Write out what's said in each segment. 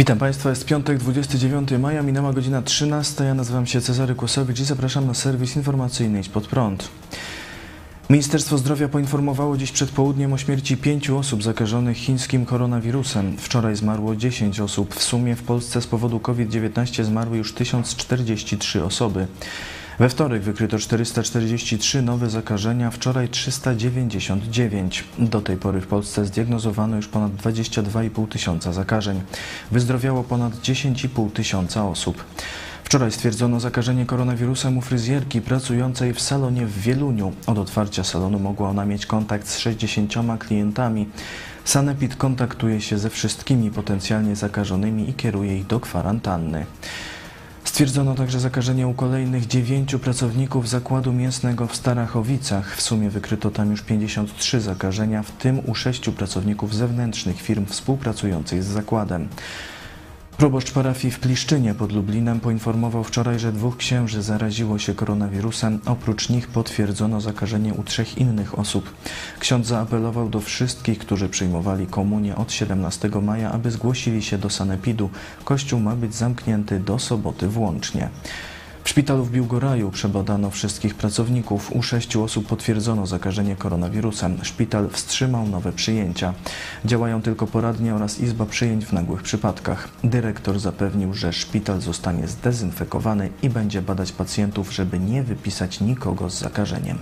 Witam Państwa, jest piątek, 29 maja, minęła godzina 13. Ja nazywam się Cezary Kłosowicz i zapraszam na serwis informacyjny Idź Pod Prąd. Ministerstwo Zdrowia poinformowało dziś przed południem o śmierci 5 osób zakażonych chińskim koronawirusem. Wczoraj zmarło 10 osób. W sumie w Polsce z powodu COVID-19 zmarły już 1043 osoby. We wtorek wykryto 443 nowe zakażenia, wczoraj 399. Do tej pory w Polsce zdiagnozowano już ponad 22,5 tysiąca zakażeń. Wyzdrowiało ponad 10,5 tysiąca osób. Wczoraj stwierdzono zakażenie koronawirusem u fryzjerki pracującej w salonie w Wieluniu. Od otwarcia salonu mogła ona mieć kontakt z 60 klientami. Sanepid kontaktuje się ze wszystkimi potencjalnie zakażonymi i kieruje ich do kwarantanny. Stwierdzono także zakażenie u kolejnych 9 pracowników zakładu mięsnego w Starachowicach. W sumie wykryto tam już 53 zakażenia, w tym u 6 pracowników zewnętrznych firm współpracujących z zakładem. Proboszcz parafii w Pliszczynie pod Lublinem poinformował wczoraj, że 2 księży zaraziło się koronawirusem. Oprócz nich potwierdzono zakażenie u 3 innych osób. Ksiądz zaapelował do wszystkich, którzy przyjmowali komunię od 17 maja, aby zgłosili się do sanepidu. Kościół ma być zamknięty do soboty włącznie. W szpitalu w Biłgoraju przebadano wszystkich pracowników. U 6 osób potwierdzono zakażenie koronawirusem. Szpital wstrzymał nowe przyjęcia. Działają tylko poradnie oraz izba przyjęć w nagłych przypadkach. Dyrektor zapewnił, że szpital zostanie zdezynfekowany i będzie badać pacjentów, żeby nie wypisać nikogo z zakażeniem.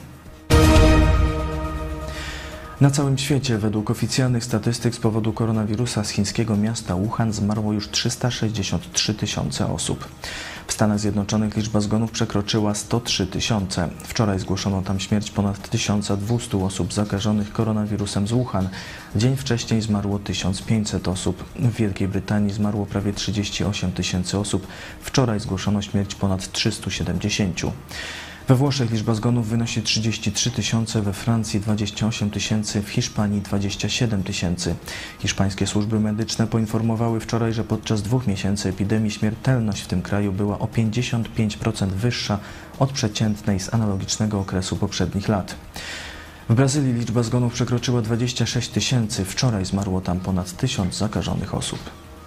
Na całym świecie według oficjalnych statystyk z powodu koronawirusa z chińskiego miasta Wuhan zmarło już 363 tysiące osób. W Stanach Zjednoczonych liczba zgonów przekroczyła 103 tysiące. Wczoraj zgłoszono tam śmierć ponad 1200 osób zakażonych koronawirusem z Wuhan. Dzień wcześniej zmarło 1500 osób. W Wielkiej Brytanii zmarło prawie 38 tysięcy osób. Wczoraj zgłoszono śmierć ponad 370. We Włoszech liczba zgonów wynosi 33 tysiące, we Francji 28 tysięcy, w Hiszpanii 27 tysięcy. Hiszpańskie służby medyczne poinformowały wczoraj, że podczas 2 miesięcy epidemii śmiertelność w tym kraju była o 55% wyższa od przeciętnej z analogicznego okresu poprzednich lat. W Brazylii liczba zgonów przekroczyła 26 tysięcy, wczoraj zmarło tam ponad 1000 zakażonych osób.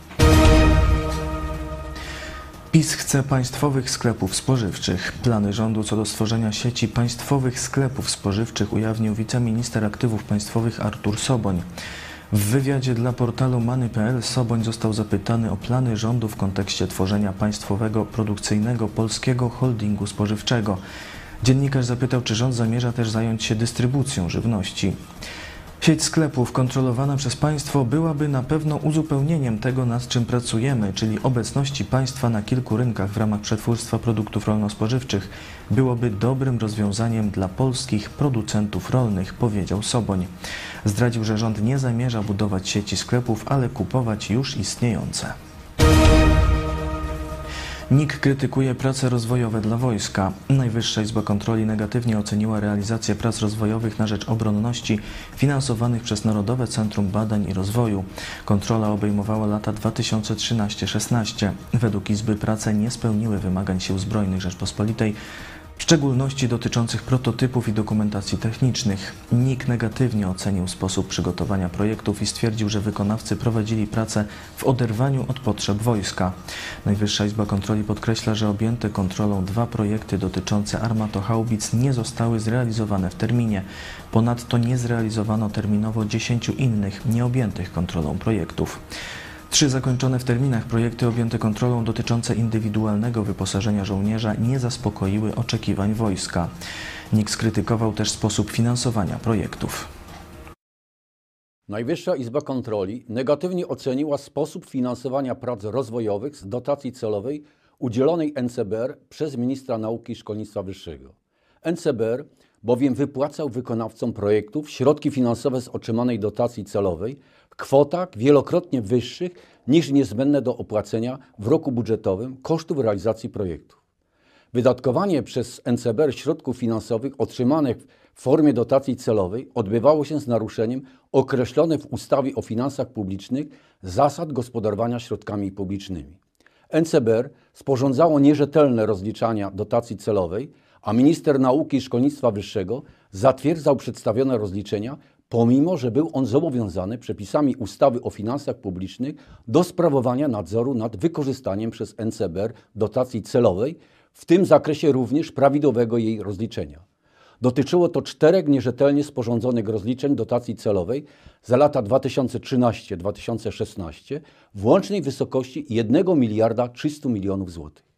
PiS chce państwowych sklepów spożywczych. Plany rządu co do stworzenia sieci państwowych sklepów spożywczych ujawnił wiceminister aktywów państwowych Artur Soboń. W wywiadzie dla portalu Many.pl Soboń został zapytany o plany rządu w kontekście tworzenia państwowego, produkcyjnego, polskiego holdingu spożywczego. Dziennikarz zapytał, czy rząd zamierza też zająć się dystrybucją żywności. Sieć sklepów kontrolowana przez państwo byłaby na pewno uzupełnieniem tego, nad czym pracujemy, czyli obecności państwa na kilku rynkach w ramach przetwórstwa produktów rolno-spożywczych. Byłoby dobrym rozwiązaniem dla polskich producentów rolnych, powiedział Soboń. Zdradził, że rząd nie zamierza budować sieci sklepów, ale kupować już istniejące. NIK krytykuje prace rozwojowe dla wojska. Najwyższa Izba Kontroli negatywnie oceniła realizację prac rozwojowych na rzecz obronności finansowanych przez Narodowe Centrum Badań i Rozwoju. Kontrola obejmowała lata 2013-16. Według Izby prace nie spełniły wymagań Sił Zbrojnych Rzeczpospolitej, w szczególności dotyczących prototypów i dokumentacji technicznych. NIK negatywnie ocenił sposób przygotowania projektów i stwierdził, że wykonawcy prowadzili pracę w oderwaniu od potrzeb wojska. Najwyższa Izba Kontroli podkreśla, że objęte kontrolą 2 projekty dotyczące armatohaubic nie zostały zrealizowane w terminie. Ponadto nie zrealizowano terminowo 10 innych, nieobjętych kontrolą projektów. 3 zakończone w terminach projekty objęte kontrolą dotyczące indywidualnego wyposażenia żołnierza nie zaspokoiły oczekiwań wojska. NIK skrytykował też sposób finansowania projektów. Najwyższa Izba Kontroli negatywnie oceniła sposób finansowania prac rozwojowych z dotacji celowej udzielonej NCBR przez ministra nauki i szkolnictwa wyższego. NCBR bowiem wypłacał wykonawcom projektów środki finansowe z otrzymanej dotacji celowej w kwotach wielokrotnie wyższych niż niezbędne do opłacenia w roku budżetowym kosztów realizacji projektów. Wydatkowanie przez NCBR środków finansowych otrzymanych w formie dotacji celowej odbywało się z naruszeniem określonych w ustawie o finansach publicznych zasad gospodarowania środkami publicznymi. NCBR sporządzało nierzetelne rozliczania dotacji celowej, a minister nauki i szkolnictwa wyższego zatwierdzał przedstawione rozliczenia pomimo że był on zobowiązany przepisami ustawy o finansach publicznych do sprawowania nadzoru nad wykorzystaniem przez NCBR dotacji celowej, w tym zakresie również prawidłowego jej rozliczenia. Dotyczyło to 4 nierzetelnie sporządzonych rozliczeń dotacji celowej za lata 2013-2016 w łącznej wysokości 1 miliarda 300 milionów złotych.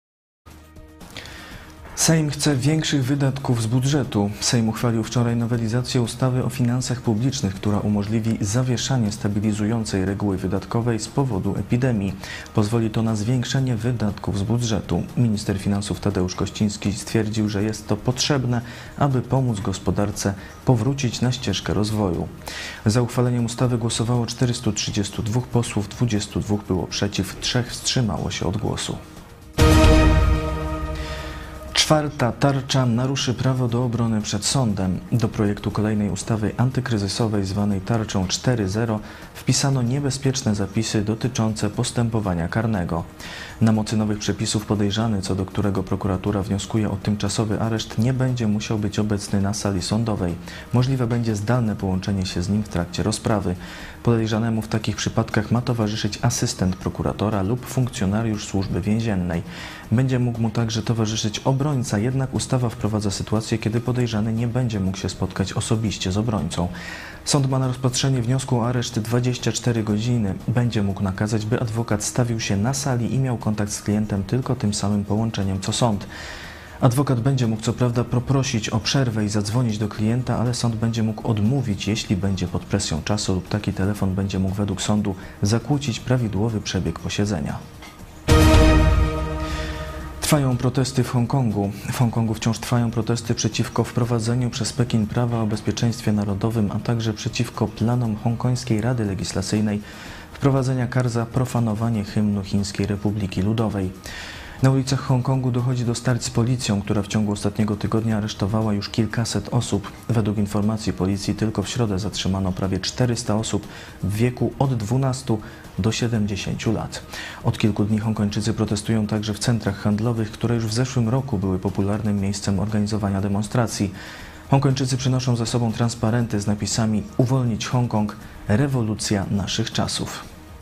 Sejm chce większych wydatków z budżetu. Sejm uchwalił wczoraj nowelizację ustawy o finansach publicznych, która umożliwi zawieszanie stabilizującej reguły wydatkowej z powodu epidemii. Pozwoli to na zwiększenie wydatków z budżetu. Minister finansów Tadeusz Kościński stwierdził, że jest to potrzebne, aby pomóc gospodarce powrócić na ścieżkę rozwoju. Za uchwaleniem ustawy głosowało 432 posłów, 22 było przeciw, 3 wstrzymało się od głosu. Czwarta tarcza naruszy prawo do obrony przed sądem. Do projektu kolejnej ustawy antykryzysowej zwanej tarczą 4.0 wpisano niebezpieczne zapisy dotyczące postępowania karnego. Na mocy nowych przepisów podejrzany, co do którego prokuratura wnioskuje o tymczasowy areszt, nie będzie musiał być obecny na sali sądowej. Możliwe będzie zdalne połączenie się z nim w trakcie rozprawy. Podejrzanemu w takich przypadkach ma towarzyszyć asystent prokuratora lub funkcjonariusz służby więziennej. Będzie mógł mu także towarzyszyć obrońca, jednak ustawa wprowadza sytuację, kiedy podejrzany nie będzie mógł się spotkać osobiście z obrońcą. Sąd ma na rozpatrzenie wniosku o areszt 24 godziny. Będzie mógł nakazać, by adwokat stawił się na sali i miał kontakt z klientem tylko tym samym połączeniem co sąd. Adwokat będzie mógł co prawda poprosić o przerwę i zadzwonić do klienta, ale sąd będzie mógł odmówić, jeśli będzie pod presją czasu lub taki telefon będzie mógł według sądu zakłócić prawidłowy przebieg posiedzenia. Trwają protesty w Hongkongu. W Hongkongu wciąż trwają protesty przeciwko wprowadzeniu przez Pekin prawa o bezpieczeństwie narodowym, a także przeciwko planom Hongkońskiej Rady Legislacyjnej wprowadzenia kar za profanowanie hymnu Chińskiej Republiki Ludowej. Na ulicach Hongkongu dochodzi do starć z policją, która w ciągu ostatniego tygodnia aresztowała już kilkaset osób. Według informacji policji tylko w środę zatrzymano prawie 400 osób w wieku od 12 do 70 lat. Od kilku dni Hongkończycy protestują także w centrach handlowych, które już w zeszłym roku były popularnym miejscem organizowania demonstracji. Hongkończycy przynoszą ze sobą transparenty z napisami „Uwolnić Hongkong, rewolucja naszych czasów”.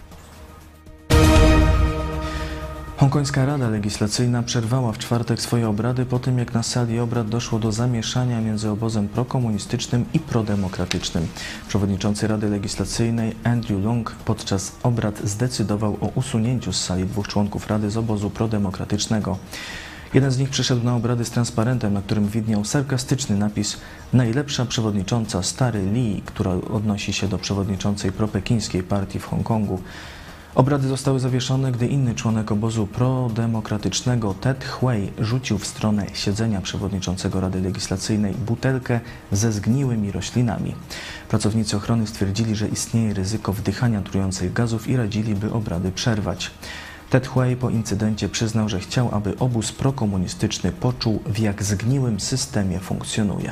Hongkońska Rada Legislacyjna przerwała w czwartek swoje obrady po tym, jak na sali obrad doszło do zamieszania między obozem prokomunistycznym i prodemokratycznym. Przewodniczący Rady Legislacyjnej Andrew Leung podczas obrad zdecydował o usunięciu z sali 2 członków Rady z obozu prodemokratycznego. Jeden z nich przyszedł na obrady z transparentem, na którym widniał sarkastyczny napis „Najlepsza przewodnicząca Stary Lee”, która odnosi się do przewodniczącej propekińskiej partii w Hongkongu. Obrady zostały zawieszone, gdy inny członek obozu prodemokratycznego Ted Hui rzucił w stronę siedzenia przewodniczącego Rady Legislacyjnej butelkę ze zgniłymi roślinami. Pracownicy ochrony stwierdzili, że istnieje ryzyko wdychania trujących gazów i radzili, by obrady przerwać. Ted Hui po incydencie przyznał, że chciał, aby obóz prokomunistyczny poczuł, w jak zgniłym systemie funkcjonuje.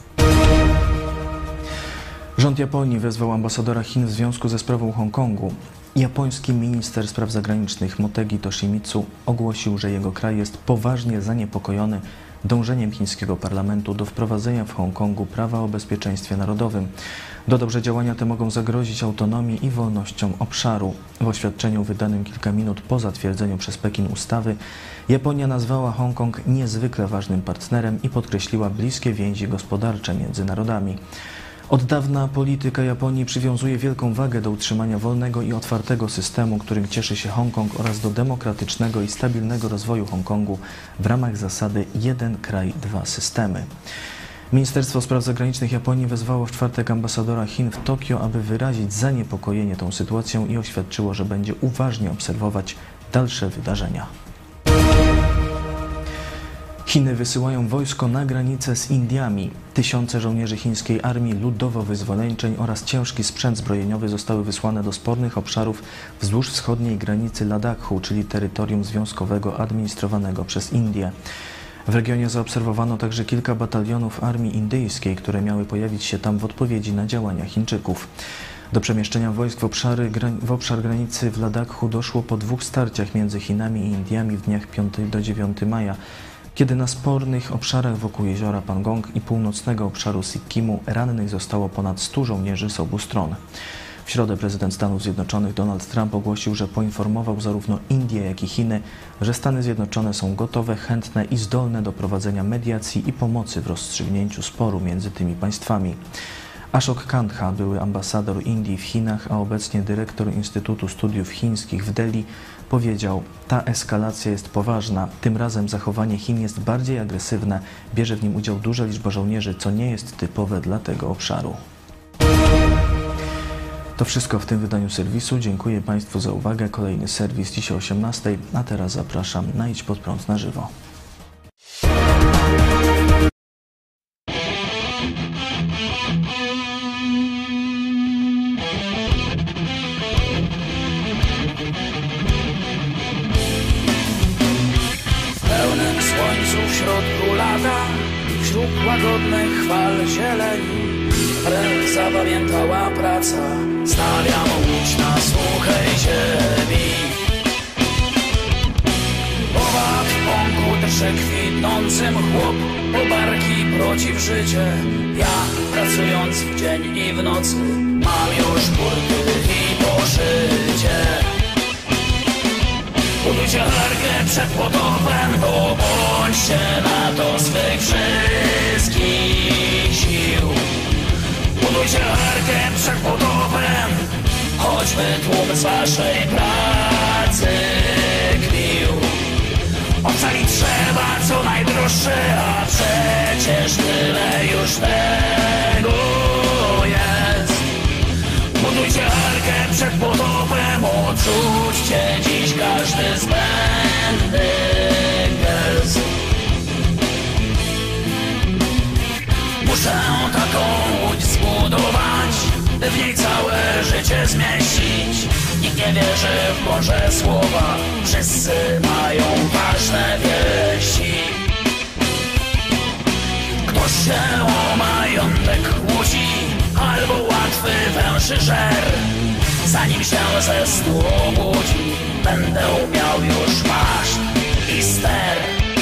Rząd Japonii wezwał ambasadora Chin w związku ze sprawą Hongkongu. Japoński minister spraw zagranicznych Motegi Toshimitsu ogłosił, że jego kraj jest poważnie zaniepokojony dążeniem chińskiego parlamentu do wprowadzenia w Hongkongu prawa o bezpieczeństwie narodowym. Dodał, że działania te mogą zagrozić autonomii i wolnościom obszaru. W oświadczeniu wydanym kilka minut po zatwierdzeniu przez Pekin ustawy Japonia nazwała Hongkong niezwykle ważnym partnerem i podkreśliła bliskie więzi gospodarcze między narodami. Od dawna polityka Japonii przywiązuje wielką wagę do utrzymania wolnego i otwartego systemu, którym cieszy się Hongkong, oraz do demokratycznego i stabilnego rozwoju Hongkongu w ramach zasady jeden kraj, dwa systemy. Ministerstwo Spraw Zagranicznych Japonii wezwało w czwartek ambasadora Chin w Tokio, aby wyrazić zaniepokojenie tą sytuacją i oświadczyło, że będzie uważnie obserwować dalsze wydarzenia. Chiny wysyłają wojsko na granicę z Indiami. Tysiące żołnierzy chińskiej armii ludowo-wyzwoleńczej oraz ciężki sprzęt zbrojeniowy zostały wysłane do spornych obszarów wzdłuż wschodniej granicy Ladakhu, czyli terytorium związkowego administrowanego przez Indię. W regionie zaobserwowano także kilka batalionów armii indyjskiej, które miały pojawić się tam w odpowiedzi na działania Chińczyków. Do przemieszczenia wojsk w obszar granicy w Ladakhu doszło po 2 starciach między Chinami i Indiami w dniach 5 do 9 maja. kiedy na spornych obszarach wokół jeziora Pangong i północnego obszaru Sikkimu rannych zostało ponad 100 żołnierzy z obu stron. W środę prezydent Stanów Zjednoczonych Donald Trump ogłosił, że poinformował zarówno Indię, jak i Chiny, że Stany Zjednoczone są gotowe, chętne i zdolne do prowadzenia mediacji i pomocy w rozstrzygnięciu sporu między tymi państwami. Ashok Kandha, były ambasador Indii w Chinach, a obecnie dyrektor Instytutu Studiów Chińskich w Delhi, powiedział: ta eskalacja jest poważna, tym razem zachowanie Chin jest bardziej agresywne, bierze w nim udział duża liczba żołnierzy, co nie jest typowe dla tego obszaru. To wszystko w tym wydaniu serwisu. Dziękuję Państwu za uwagę. Kolejny serwis dziś o 18:00, a teraz zapraszam na Idź Pod Prąd na żywo. W pełnym słońcu w środku lata, wśród łagodnych fal zieleni, zapamiętała praca, stawiam łódź na suchej ziemi. Owad w pąku drży kwitnącym chłop, po barki proci w życie. Ja, pracując w dzień i w nocy, mam już burty i poszycie. Budujcie arkę przed potopem, to bądźcie na to swych wszystkich sił. Budujcie arkę przed potopem, choćby tłum z waszej pracy kpił. Ocalić trzeba co najdroższe, a przecież tyle już tego jest. Budujcie arkę przed potopem, odrzućcie dziś każdy zbędny gest. Muszę taką łódź zbudować, by w niej całe życie zmieścić. Nikt nie wierzy w Boże słowa, wszyscy mają ważne wieści. Ktoś się o majątek kłóci, albo łatwy węży żer. Zanim się ze snu obudzi, będę miał już maszt i ster.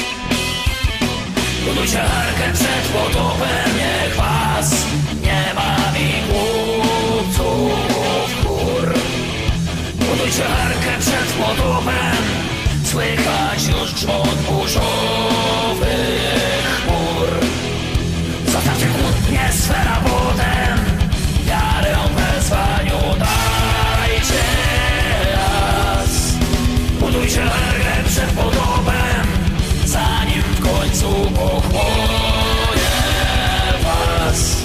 Budujcie arkę przed potopem, niech was nie bawi głupców chór. Budujcie arkę przed potopem, słychać już grzmot burzowych chmur. Zostawcie kłótnie swe na potem, wiarę w wezwaniu dajcie raz. Budujcie arkę przed potopem, zanim w końcu pochłonie was.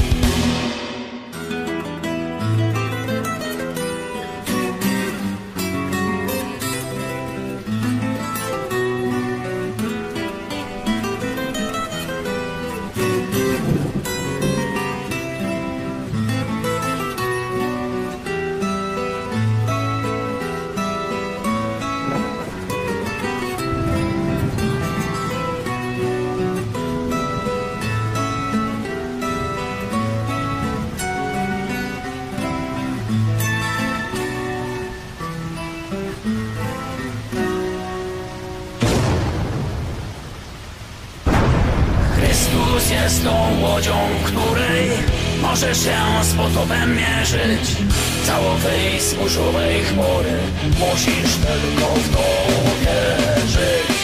Chrystus jest tą łodzią, w której możesz się z potopem mierzyć. Całowej z burzowej chmury musisz tylko w to uwierzyć.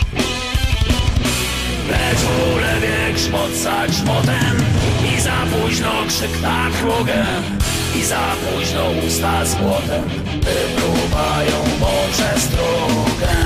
Lecz ulewie grzmot za grzmotem i za późno krzyk na krugę, i za późno usta z błotem wypruwają Bóg przez drogę.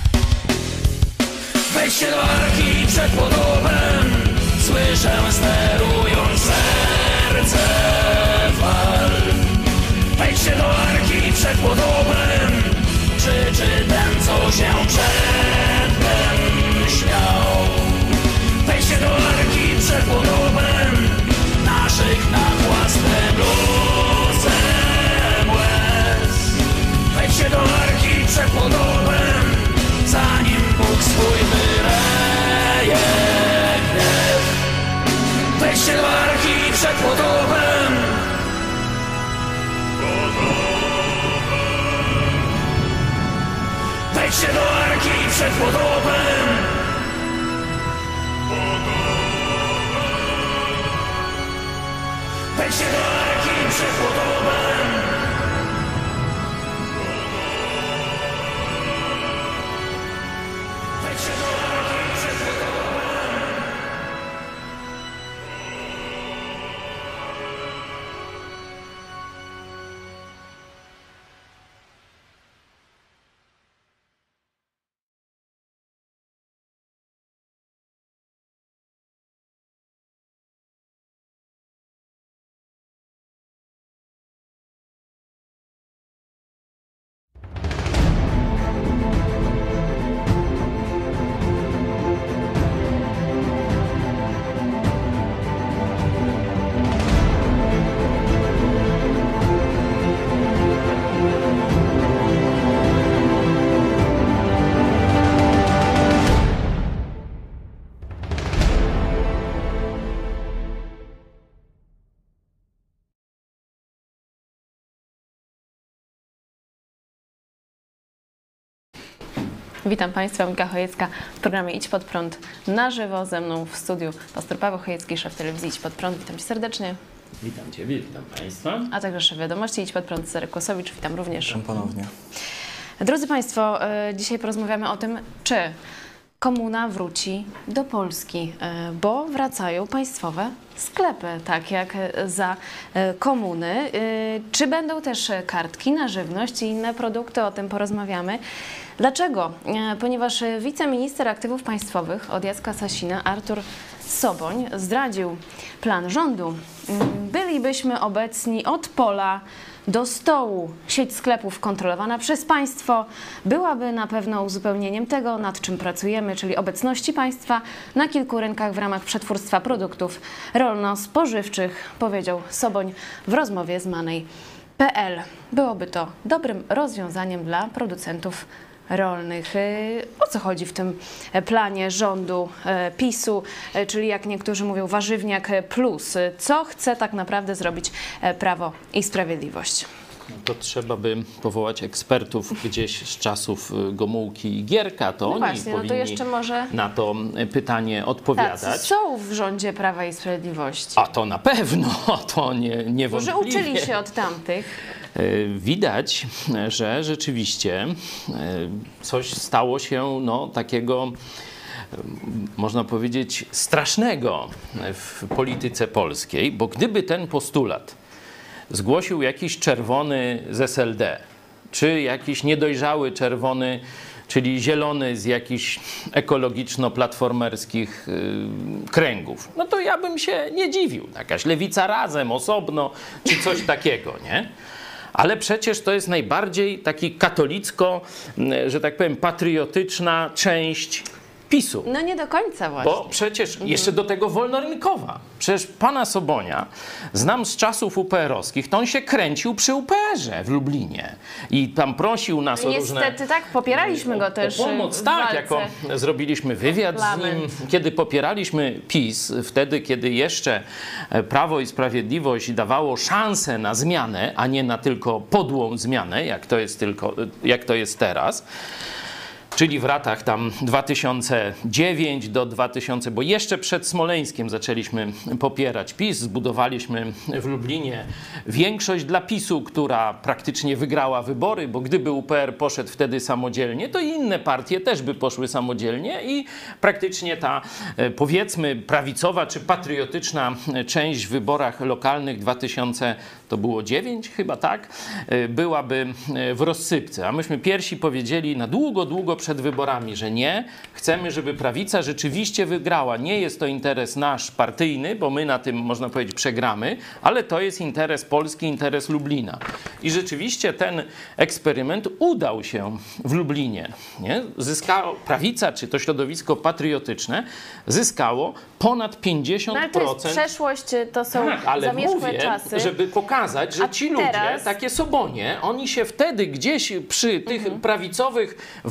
Wejdźcie do arki przed potopem, słyszę sterując serce fal. Wejdźcie do arki przed potopem, krzyczy ten, co się przedtem śmiał. Wejdźcie do arki przed potopem, naszych nad własnym losem łez. Wejdźcie do arki przed potopem, zanim Bóg swój wyleje gniew. Wejdźcie do arki przed potopem. Wejdźcie do arki przed potopem. Wejdźcie do Arki przed potopem. Wejdźcie do Arki przed potopem. Witam Państwa, Monika Chojecka w programie Idź Pod Prąd na żywo. Ze mną w studiu pastor Paweł Chojecki, szef telewizji Idź Pod Prąd. Witam Cię serdecznie. Witam Ciebie, witam Państwa. A także szef wiadomości Idź Pod Prąd Cezary Kłosowicz. Witam również. Witam ponownie. Drodzy Państwo, dzisiaj porozmawiamy o tym, czy komuna wróci do Polski, bo wracają państwowe sklepy, tak jak za komuny. Czy będą też kartki na żywność i inne produkty? O tym porozmawiamy. Dlaczego? Ponieważ wiceminister aktywów państwowych od Jacka Sasina, Artur Soboń, zdradził plan rządu. Bylibyśmy obecni od pola do stołu. Sieć sklepów kontrolowana przez państwo byłaby na pewno uzupełnieniem tego, nad czym pracujemy, czyli obecności państwa na kilku rynkach w ramach przetwórstwa produktów rolno-spożywczych, powiedział Soboń w rozmowie z Money.pl. Byłoby to dobrym rozwiązaniem dla producentów rolnych. O co chodzi w tym planie rządu PiS-u, czyli jak niektórzy mówią Warzywniak Plus? Co chce tak naprawdę zrobić Prawo i Sprawiedliwość? To trzeba by powołać ekspertów gdzieś z czasów Gomułki i Gierka, to oni właśnie, powinni to jeszcze może na to pytanie odpowiadać. Tacy są w rządzie Prawa i Sprawiedliwości. A to na pewno, to niewątpliwie. Którzy uczyli się od tamtych. Widać, że rzeczywiście coś stało się takiego, można powiedzieć, strasznego w polityce polskiej, bo gdyby ten postulat zgłosił jakiś czerwony z SLD, czy jakiś niedojrzały czerwony, czyli zielony z jakichś ekologiczno-platformerskich kręgów, no to ja bym się nie dziwił. Jakaś lewica razem, osobno, czy coś takiego, nie? Ale przecież to jest najbardziej taki katolicko, że tak powiem, patriotyczna część PiS-u. No nie do końca właśnie. Bo przecież jeszcze do tego wolnorynkowa. Przecież pana Sobonia znam z czasów UPR-owskich, to on się kręcił przy UPR-ze w Lublinie i tam prosił nas o różne... Niestety tak, popieraliśmy go też o pomoc, w tak, walce. jako zrobiliśmy wywiad z nim, kiedy popieraliśmy PiS, wtedy, kiedy jeszcze Prawo i Sprawiedliwość dawało szansę na zmianę, a nie na tylko podłą zmianę, jak to jest teraz. Czyli w latach tam 2009 do 2000, bo jeszcze przed Smoleńskiem zaczęliśmy popierać PiS, zbudowaliśmy w Lublinie większość dla PiS-u, która praktycznie wygrała wybory, bo gdyby UPR poszedł wtedy samodzielnie, to i inne partie też by poszły samodzielnie i praktycznie ta, powiedzmy, prawicowa czy patriotyczna część w wyborach lokalnych 2009 chyba, tak, byłaby w rozsypce. A myśmy pierwsi powiedzieli na długo przed wyborami, że nie, chcemy, żeby prawica rzeczywiście wygrała. Nie jest to interes nasz partyjny, bo my na tym, można powiedzieć, przegramy, ale to jest interes Polski, interes Lublina. I rzeczywiście ten eksperyment udał się w Lublinie. Nie? Prawica, czy to środowisko patriotyczne, zyskało ponad 50%. No ale to jest przeszłość, to są tak, ale zamierzchłe mówię, czasy. żeby pokazać, że ci ludzie, takie Sobonie, oni się wtedy gdzieś przy tych prawicowych, wolnorynkowych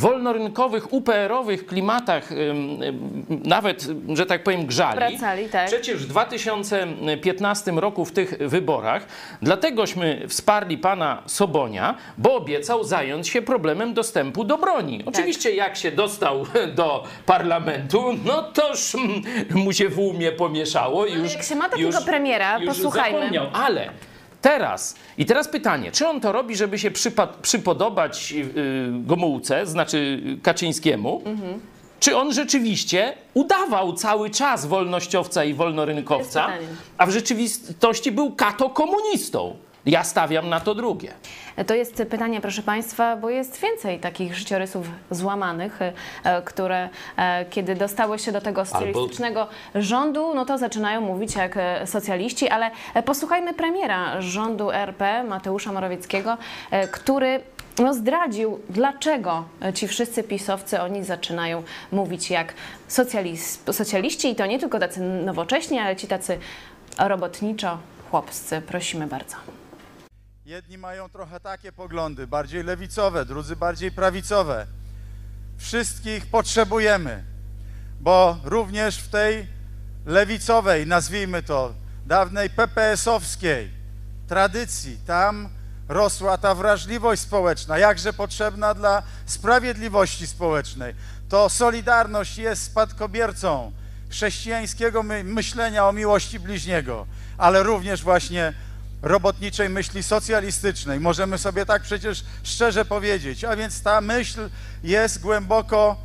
wolnorynkowych, UPR-owych klimatach nawet, że tak powiem, grzali. Wracali, tak. Przecież w 2015 roku w tych wyborach dlategośmy wsparli pana Sobonia, bo obiecał zająć się problemem dostępu do broni. Oczywiście jak się dostał do parlamentu, no toż mu się w umie pomieszało. Już, jak się ma takiego premiera, już posłuchajmy. Zapomniał. Ale teraz pytanie, czy on to robi, żeby się przypodobać Gomułce, znaczy Kaczyńskiemu, czy on rzeczywiście udawał cały czas wolnościowca i wolnorynkowca, a w rzeczywistości był kato-komunistą? Ja stawiam na to drugie. To jest pytanie, proszę Państwa, bo jest więcej takich życiorysów złamanych, które kiedy dostały się do tego socjalistycznego rządu, no to zaczynają mówić jak socjaliści, ale posłuchajmy premiera rządu RP, Mateusza Morawieckiego, który zdradził, dlaczego ci wszyscy pisowcy, oni zaczynają mówić jak socjaliści i to nie tylko tacy nowocześni, ale ci tacy robotniczo-chłopscy. Prosimy bardzo. Jedni mają trochę takie poglądy, bardziej lewicowe, drudzy bardziej prawicowe. Wszystkich potrzebujemy, bo również w tej lewicowej, nazwijmy to, dawnej PPS-owskiej tradycji, tam rosła ta wrażliwość społeczna, jakże potrzebna dla sprawiedliwości społecznej. To Solidarność jest spadkobiercą chrześcijańskiego myślenia o miłości bliźniego, ale również właśnie robotniczej myśli socjalistycznej. Możemy sobie tak przecież szczerze powiedzieć. A więc ta myśl jest głęboko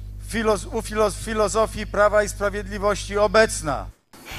w filozofii Prawa i Sprawiedliwości obecna.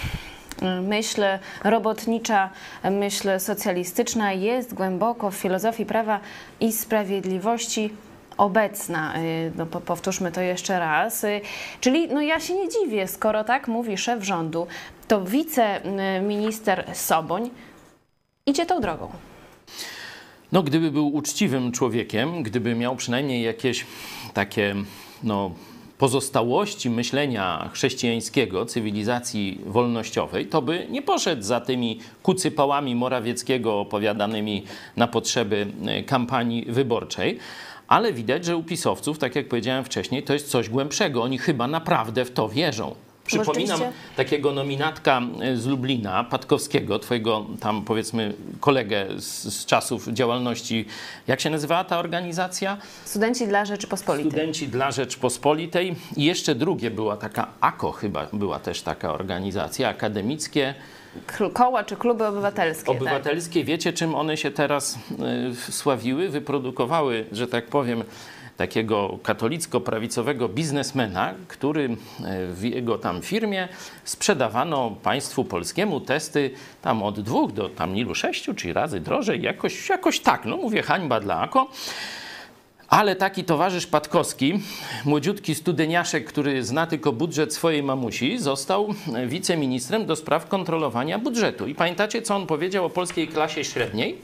Myśl robotnicza, myśl socjalistyczna jest głęboko w filozofii Prawa i Sprawiedliwości obecna. No, powtórzmy to jeszcze raz. Czyli no ja się nie dziwię, skoro tak mówi szef rządu, to wiceminister Soboń idzie tą drogą. No, gdyby był uczciwym człowiekiem, gdyby miał przynajmniej jakieś takie pozostałości myślenia chrześcijańskiego, cywilizacji wolnościowej, to by nie poszedł za tymi kucypałami Morawieckiego opowiadanymi na potrzeby kampanii wyborczej. Ale widać, że u pisowców, tak jak powiedziałem wcześniej, to jest coś głębszego. Oni chyba naprawdę w to wierzą. Przypominam takiego nominatka z Lublina, Patkowskiego, twojego tam powiedzmy kolegę z czasów działalności. Jak się nazywała ta organizacja? Studenci dla Rzeczypospolitej. Studenci dla Rzeczypospolitej. I jeszcze drugie była taka AKO chyba, była też taka organizacja, akademickie. Koła czy kluby obywatelskie. Obywatelskie. Tak. Wiecie, czym one się teraz sławiły? Wyprodukowały, że tak powiem, takiego katolicko-prawicowego biznesmena, który w jego tam firmie sprzedawano państwu polskiemu testy tam od 2 do tam ilu 6 czy razy drożej, jakoś tak, no mówię hańba dla AKO. Ale taki towarzysz Patkowski, młodziutki studeniaszek, który zna tylko budżet swojej mamusi, został wiceministrem do spraw kontrolowania budżetu. I pamiętacie, co on powiedział o polskiej klasie średniej?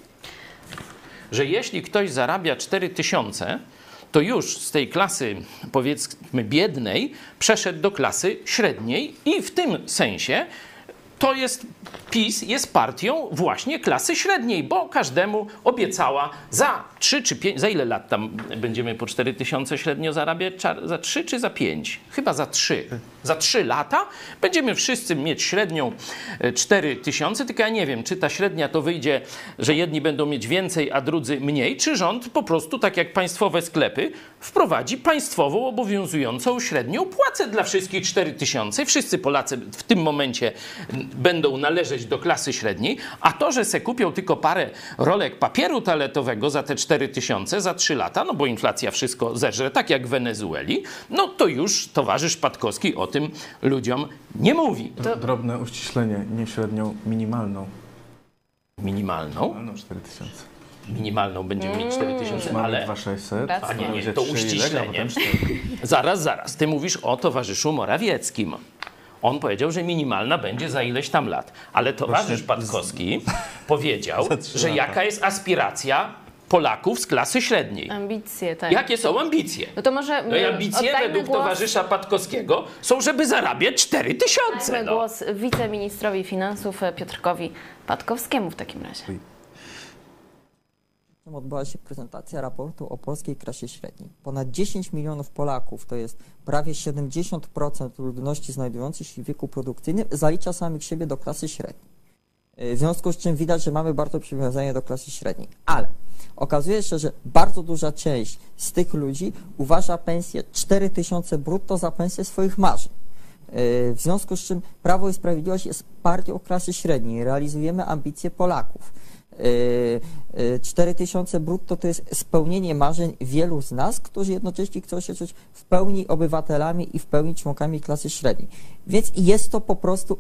Że jeśli ktoś zarabia 4000, to już z tej klasy, powiedzmy, biednej przeszedł do klasy średniej i w tym sensie to jest, PiS jest partią właśnie klasy średniej, bo każdemu obiecała za 3 czy 5, za ile lat tam będziemy po 4000 średnio zarabiać? Za 3 czy za 5? Chyba za 3. Za 3 lata będziemy wszyscy mieć średnią 4000, tylko ja nie wiem, czy ta średnia to wyjdzie, że jedni będą mieć więcej, a drudzy mniej, czy rząd po prostu, tak jak państwowe sklepy, wprowadzi państwową obowiązującą średnią płacę dla wszystkich 4000. Wszyscy Polacy w tym momencie będą należeć do klasy średniej, a to, że se kupią tylko parę rolek papieru toaletowego za te 4000 za 3 lata, no bo inflacja wszystko zeżre, tak jak w Wenezueli, no to już towarzysz Patkowski o tym ludziom nie mówi. Drobne uściślenie, nie średnią, minimalną. Minimalną? No 4000. Minimalną będziemy mieć 4000, ale... 2600, a nie, to uściślenie. Zaraz, ty mówisz o towarzyszu Morawieckim. On powiedział, że minimalna będzie za ileś tam lat. Ale towarzysz Patkowski powiedział, że jaka jest aspiracja Polaków z klasy średniej. Ambicje, tak. Jakie są ambicje? No to może no i ambicje według towarzysza Patkowskiego są, żeby zarabiać 4000. Dajmy głos wiceministrowi finansów Piotrkowi Patkowskiemu w takim razie. Odbyła się prezentacja raportu o polskiej klasie średniej. Ponad 10 milionów Polaków, to jest prawie 70% ludności znajdującej się w wieku produkcyjnym, zalicza samych siebie do klasy średniej. W związku z czym widać, że mamy bardzo przywiązanie do klasy średniej. Ale okazuje się, że bardzo duża część z tych ludzi uważa pensję 4000 brutto za pensję swoich marzeń. W związku z czym Prawo i Sprawiedliwość jest partią klasy średniej. Realizujemy ambicje Polaków. 4000 brutto to jest spełnienie marzeń wielu z nas, którzy jednocześnie chcą się czuć w pełni obywatelami i w pełni członkami klasy średniej. Więc jest to po prostu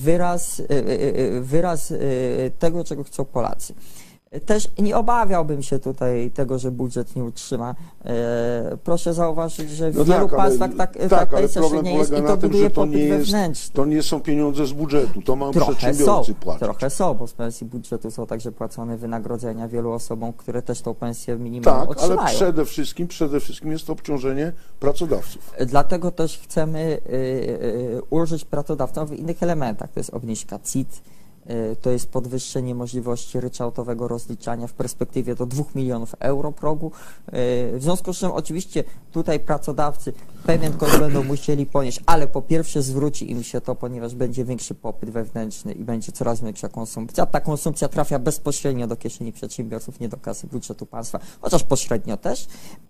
wyraz tego, czego chcą Polacy. Też nie obawiałbym się tutaj tego, że budżet nie utrzyma. Proszę zauważyć, że w wielu państwach tak pensja średnia jest i to buduje popyt wewnętrzny. To nie są pieniądze z budżetu, to mają przedsiębiorcy płacić. Trochę są, bo z pensji budżetu są także płacone wynagrodzenia wielu osobom, które też tą pensję minimalną otrzymają. Ale przede wszystkim jest to obciążenie pracodawców. Dlatego też chcemy ulżyć pracodawcom w innych elementach. To jest obniżka CIT, to jest podwyższenie możliwości ryczałtowego rozliczania w perspektywie do 2 milionów euro progu. W związku z czym oczywiście tutaj pracodawcy pewien koszt będą musieli ponieść, ale po pierwsze zwróci im się to, ponieważ będzie większy popyt wewnętrzny i będzie coraz większa konsumpcja. Ta konsumpcja trafia bezpośrednio do kieszeni przedsiębiorców, nie do kasy budżetu państwa, chociaż pośrednio też.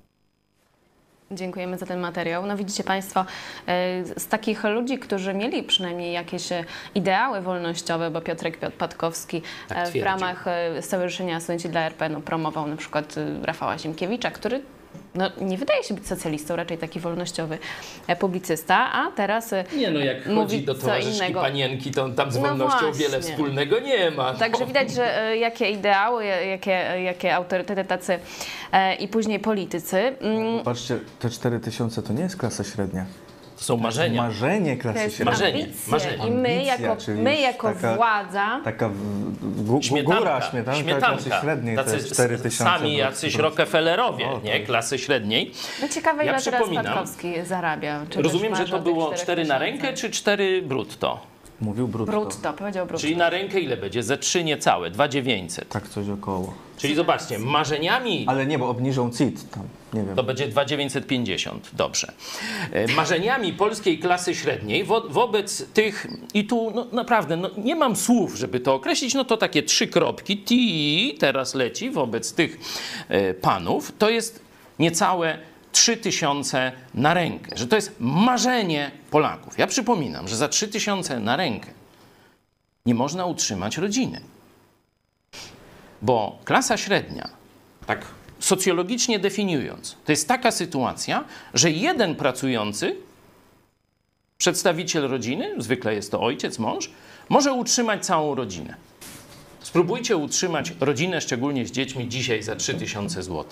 Dziękujemy za ten materiał. No widzicie Państwo, z takich ludzi, którzy mieli przynajmniej jakieś ideały wolnościowe, bo Piotrek Patkowski w ramach Stowarzyszenia Studenci dla RP promował na przykład Rafała Ziemkiewicza, który nie wydaje się być socjalistą, raczej taki wolnościowy publicysta, a teraz nie, no jak chodzi do towarzyszki Panienki, to on tam z wolnością wiele wspólnego nie ma. Także widać, że jakie ideały, jakie autorytety tacy i później politycy. Patrzcie, te 4000 to nie jest klasa średnia. To są marzenia. Marzenie klasy średniej. Marzenie. I my jako władza... Taka góra śmietanka klasy średniej, to jest 4000. Sami jacyś Rockefellerowie, klasy średniej. No ciekawe, ile teraz Patkowski zarabia. Rozumiem, że to było 4 na rękę, czy 4 brutto? Mówił brutto. Brutto, powiedział brutto. Czyli na rękę ile będzie? Ze 3 niecałe, 2900. Tak, coś około. Czyli zobaczcie, marzeniami... Ale nie, bo obniżą CIT tam, nie wiem. To będzie 2950, dobrze. Marzeniami polskiej klasy średniej wobec tych, i tu naprawdę nie mam słów, żeby to określić, to takie 3 kropki, teraz leci wobec tych panów, to jest niecałe 3000 na rękę, że to jest marzenie Polaków. Ja przypominam, że za 3000 na rękę nie można utrzymać rodziny. Bo klasa średnia, tak socjologicznie definiując, to jest taka sytuacja, że jeden pracujący przedstawiciel rodziny, zwykle jest to ojciec, mąż, może utrzymać całą rodzinę. Spróbujcie utrzymać rodzinę, szczególnie z dziećmi, dzisiaj za 3000 zł.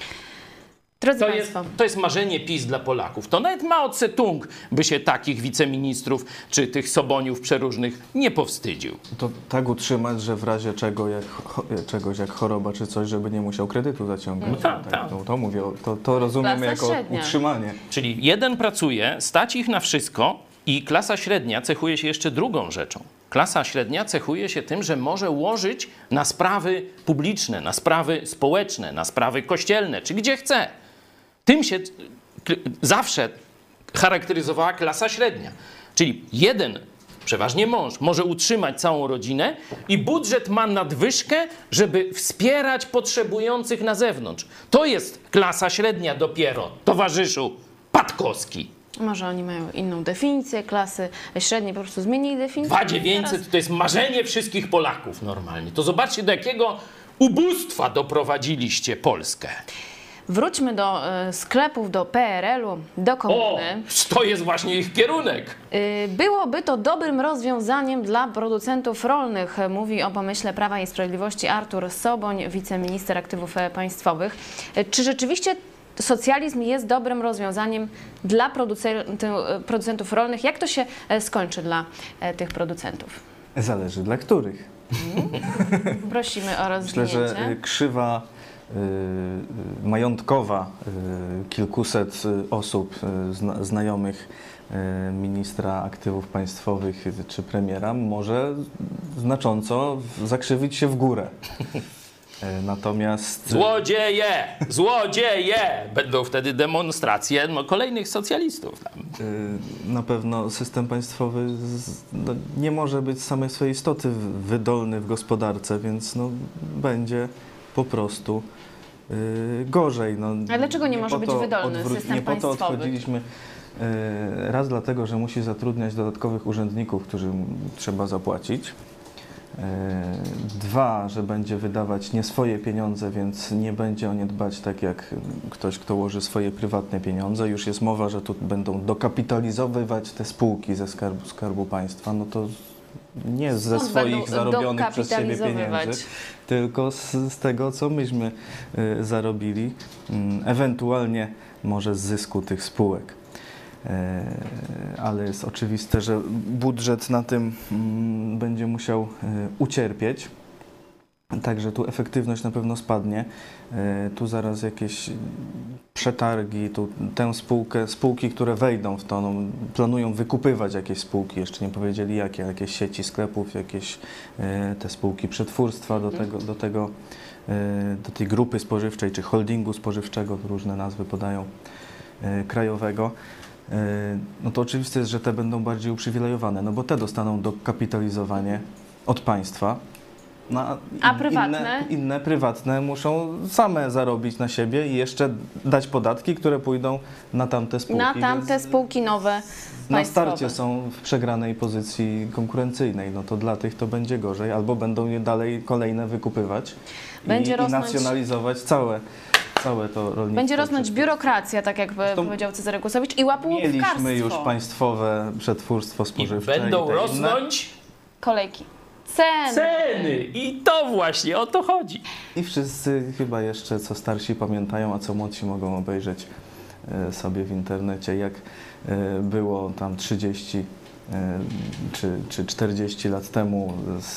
To jest marzenie PiS dla Polaków. To nawet Mao Tse-tung by się takich wiceministrów czy tych soboniów przeróżnych nie powstydził. To tak utrzymać, że w razie czegoś jak choroba czy coś, żeby nie musiał kredytu zaciągać. To mówię, to rozumiemy jako utrzymanie. Czyli jeden pracuje, stać ich na wszystko i klasa średnia cechuje się jeszcze drugą rzeczą. Klasa średnia cechuje się tym, że może łożyć na sprawy publiczne, na sprawy społeczne, na sprawy kościelne, czy gdzie chce. Tym się zawsze charakteryzowała klasa średnia. Czyli jeden, przeważnie mąż, może utrzymać całą rodzinę i budżet ma nadwyżkę, żeby wspierać potrzebujących na zewnątrz. To jest klasa średnia dopiero, towarzyszu Patkowski. Może oni mają inną definicję klasy średniej, po prostu zmienili definicję. 2900 to jest marzenie wszystkich Polaków normalnie. To zobaczcie, do jakiego ubóstwa doprowadziliście Polskę. Wróćmy do sklepów, do PRL-u, do komuny. To jest właśnie ich kierunek. Byłoby to dobrym rozwiązaniem dla producentów rolnych, mówi o pomyśle Prawa i Sprawiedliwości Artur Soboń, wiceminister aktywów państwowych. Czy rzeczywiście socjalizm jest dobrym rozwiązaniem dla producentów rolnych? Jak to się skończy dla tych producentów? Zależy dla których. Prosimy o rozwinięcie. Myślę, że krzywa majątkowa kilkuset osób znajomych ministra aktywów państwowych czy premiera może znacząco zakrzywić się w górę. Natomiast Złodzieje! Złodzieje! Będą wtedy demonstracje kolejnych socjalistów. na pewno system państwowy nie może być z samej swojej istoty wydolny w gospodarce, więc będzie po prostu gorzej. Ale dlaczego nie może po być to wydolny system nie po to państwowy? odchodziliśmy raz dlatego, że musi zatrudniać dodatkowych urzędników, którym trzeba zapłacić. Dwa, że będzie wydawać nie swoje pieniądze, więc nie będzie o nie dbać tak jak ktoś, kto łoży swoje prywatne pieniądze. Już jest mowa, że tu będą dokapitalizowywać te spółki ze Skarbu Państwa. No to nie ze swoich zarobionych przez siebie pieniędzy, tylko z tego, co myśmy zarobili, ewentualnie może z zysku tych spółek. Ale jest oczywiste, że budżet na tym będzie musiał ucierpieć. Także tu efektywność na pewno spadnie. Tu zaraz jakieś przetargi, spółki, które wejdą w to, planują wykupywać jakieś spółki, jeszcze nie powiedzieli jakie, jakieś sieci sklepów, jakieś te spółki przetwórstwa do tej grupy spożywczej, czy holdingu spożywczego, różne nazwy podają, krajowego. No to oczywiste jest, że te będą bardziej uprzywilejowane, no bo te dostaną dokapitalizowanie od państwa. A prywatne? Inne prywatne muszą same zarobić na siebie i jeszcze dać podatki, które pójdą na tamte spółki. Na tamte spółki nowe na państwowe. starcie są w przegranej pozycji konkurencyjnej, no to dla tych to będzie gorzej, albo będą je dalej kolejne wykupywać i nacjonalizować całe to rolnictwo. Będzie rosnąć biurokracja, tak jak powiedział Cezary Kłosowicz, i łapówkarstwo. Mieliśmy już państwowe przetwórstwo spożywcze. I będą rosnąć kolejki. Ceny! I to właśnie, o to chodzi. I wszyscy chyba jeszcze, co starsi pamiętają, a co młodsi mogą obejrzeć sobie w internecie, jak było tam 30 czy 40 lat temu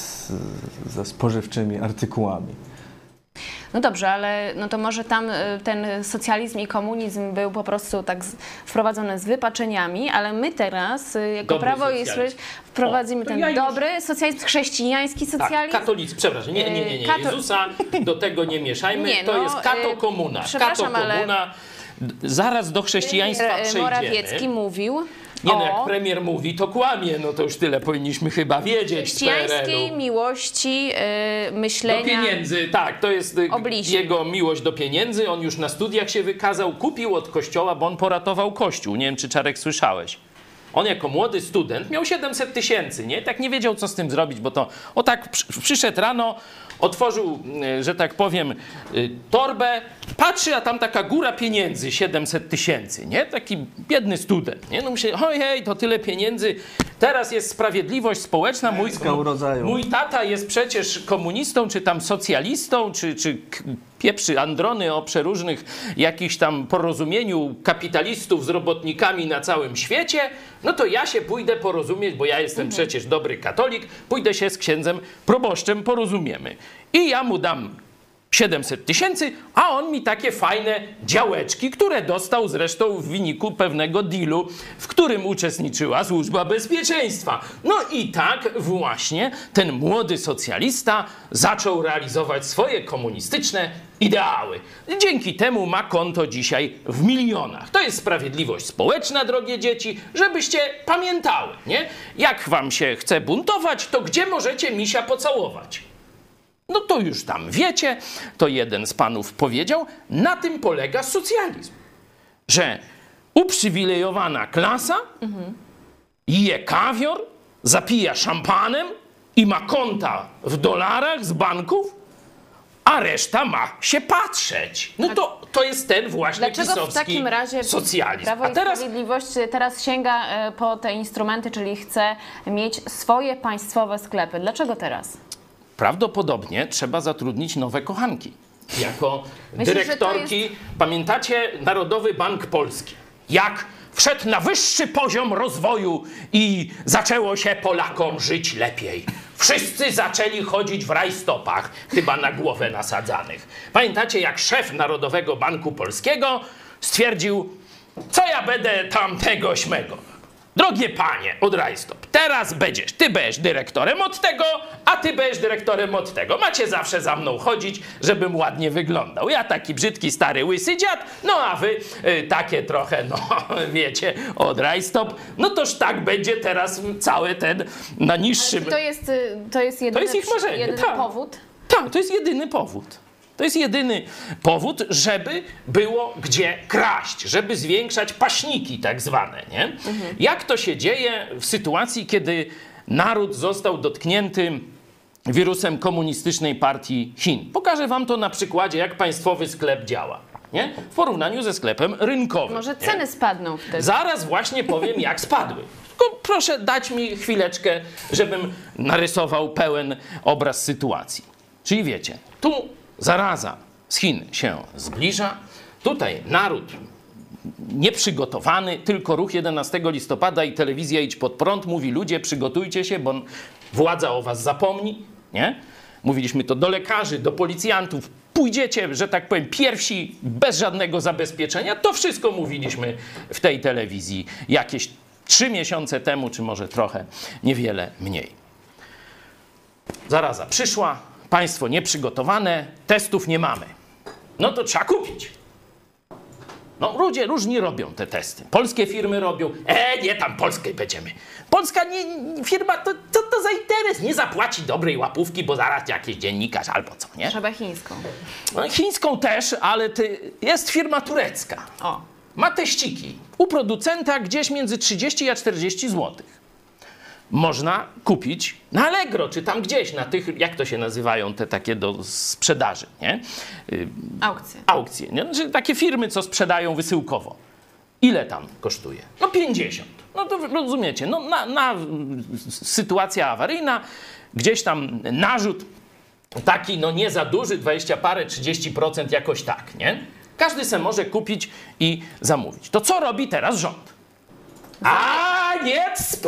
ze spożywczymi artykułami. No dobrze, ale no to może tam ten socjalizm i komunizm był po prostu tak wprowadzony z wypaczeniami, ale my teraz, jako dobry Prawo i Sprawiedliwość, wprowadzimy ten dobry socjalizm, chrześcijański socjalizm. Tak, katolicy, przepraszam, nie. Jezusa do tego nie mieszajmy, to jest kato-komuna. Kato-komuna, zaraz do chrześcijaństwa przejdziemy. Morawiecki mówił... Nie no, jak premier mówi, to kłamie, no to już tyle powinniśmy chyba wiedzieć z PRL-u. Chrześcijańskiej miłości, myślenia... Do pieniędzy, tak, to jest jego miłość do pieniędzy. On już na studiach się wykazał, kupił od kościoła, bo on poratował kościół. Nie wiem, czy Czarek słyszałeś. On jako młody student miał 700 000, nie? Tak nie wiedział, co z tym zrobić, bo to tak przyszedł rano, otworzył, że tak powiem, torbę, patrzy, a tam taka góra pieniędzy, 700 000, nie? Taki biedny student, nie? No myślę, ojej, to tyle pieniędzy, teraz jest sprawiedliwość społeczna, mój tata jest przecież komunistą, czy tam socjalistą, czy pieprzy androny o przeróżnych jakichś tam porozumieniu kapitalistów z robotnikami na całym świecie, no to ja się pójdę porozumieć, bo ja jestem przecież dobry katolik, pójdę się z księdzem proboszczem porozumiemy. I ja mu dam 700 000, a on mi takie fajne działeczki, które dostał zresztą w wyniku pewnego dealu, w którym uczestniczyła Służba Bezpieczeństwa. No i tak właśnie ten młody socjalista zaczął realizować swoje komunistyczne ideały. Dzięki temu ma konto dzisiaj w milionach. To jest sprawiedliwość społeczna, drogie dzieci, żebyście pamiętały, nie? Jak wam się chce buntować, to gdzie możecie misia pocałować? No to już tam wiecie, to jeden z panów powiedział, na tym polega socjalizm. Że uprzywilejowana klasa je kawior, zapija szampanem i ma konta w dolarach z banków, a reszta ma się patrzeć. No to jest ten właśnie pisowski w takim razie socjalizm. Prawo i Sprawiedliwość teraz sięga po te instrumenty, czyli chce mieć swoje państwowe sklepy. Dlaczego teraz? Prawdopodobnie trzeba zatrudnić nowe kochanki. Jako dyrektorki, pamiętacie Narodowy Bank Polski? Jak wszedł na wyższy poziom rozwoju i zaczęło się Polakom żyć lepiej. Wszyscy zaczęli chodzić w rajstopach, chyba na głowę nasadzanych. Pamiętacie, jak szef Narodowego Banku Polskiego stwierdził, co ja będę tamtego śmego? drogie panie od Rajstop, teraz ty będziesz dyrektorem od tego, a ty będziesz dyrektorem od tego. Macie zawsze za mną chodzić, żebym ładnie wyglądał. Ja taki brzydki, stary, łysy dziad, no a wy takie trochę, no wiecie, od Rajstop. No toż tak będzie teraz cały ten na niższym... To jest jedyny, ich marzenie, jedyny tak. powód? Tak, to jest jedyny powód. To jest jedyny powód, żeby było gdzie kraść, żeby zwiększać paśniki tak zwane, nie? Jak to się dzieje w sytuacji, kiedy naród został dotknięty wirusem komunistycznej partii Chin? Pokażę wam to na przykładzie, jak państwowy sklep działa, nie? W porównaniu ze sklepem rynkowym. Może nie? ceny spadną wtedy. Zaraz właśnie powiem, jak spadły. Tylko proszę dać mi chwileczkę, żebym narysował pełen obraz sytuacji. Czyli wiecie, tu zaraza z Chin się zbliża, tutaj naród nieprzygotowany, tylko ruch 11 listopada i telewizja Idź Pod Prąd mówi: ludzie, przygotujcie się, bo władza o was zapomni, nie? Mówiliśmy to do lekarzy, do policjantów, pójdziecie, że tak powiem, pierwsi, bez żadnego zabezpieczenia. To wszystko mówiliśmy w tej telewizji jakieś 3 miesiące temu, czy może trochę, niewiele mniej. Zaraza przyszła, państwo nieprzygotowane, testów nie mamy. No to trzeba kupić. No ludzie różni robią te testy. Polskie firmy robią, nie tam polskiej będziemy. Polska firma, to za interes? Nie zapłaci dobrej łapówki, bo zaraz jakiś dziennikarz albo co, nie? Trzeba chińską. No, chińską też, ale jest firma turecka. O. Ma teściki u producenta gdzieś między 30 a 40 zł. Można kupić na Allegro, czy tam gdzieś, na tych, jak to się nazywają, te takie do sprzedaży, nie? Aukcje. Aukcje, nie? Znaczy, takie firmy, co sprzedają wysyłkowo. Ile tam kosztuje? No 50. No to rozumiecie, no sytuacja awaryjna, gdzieś tam narzut taki, no nie za duży, 20 parę, 30% jakoś tak, nie? Każdy se może kupić i zamówić. To co robi teraz rząd? A nie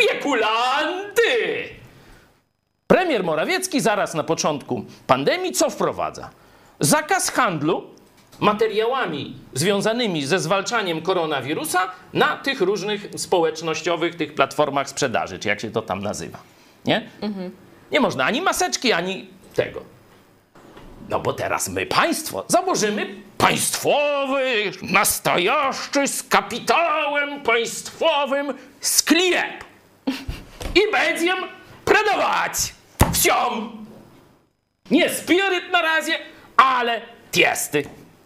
spekulanty! Premier Morawiecki zaraz na początku pandemii co wprowadza? Zakaz handlu materiałami związanymi ze zwalczaniem koronawirusa na tych różnych społecznościowych, tych platformach sprzedaży, czy jak się to tam nazywa. Nie? Nie można ani maseczki, ani tego. No bo teraz my państwo założymy państwowy, nastojaszczy, z kapitałem państwowym sklep. I będziemy prodawać wsią. Nie spiryt na razie, ale testy.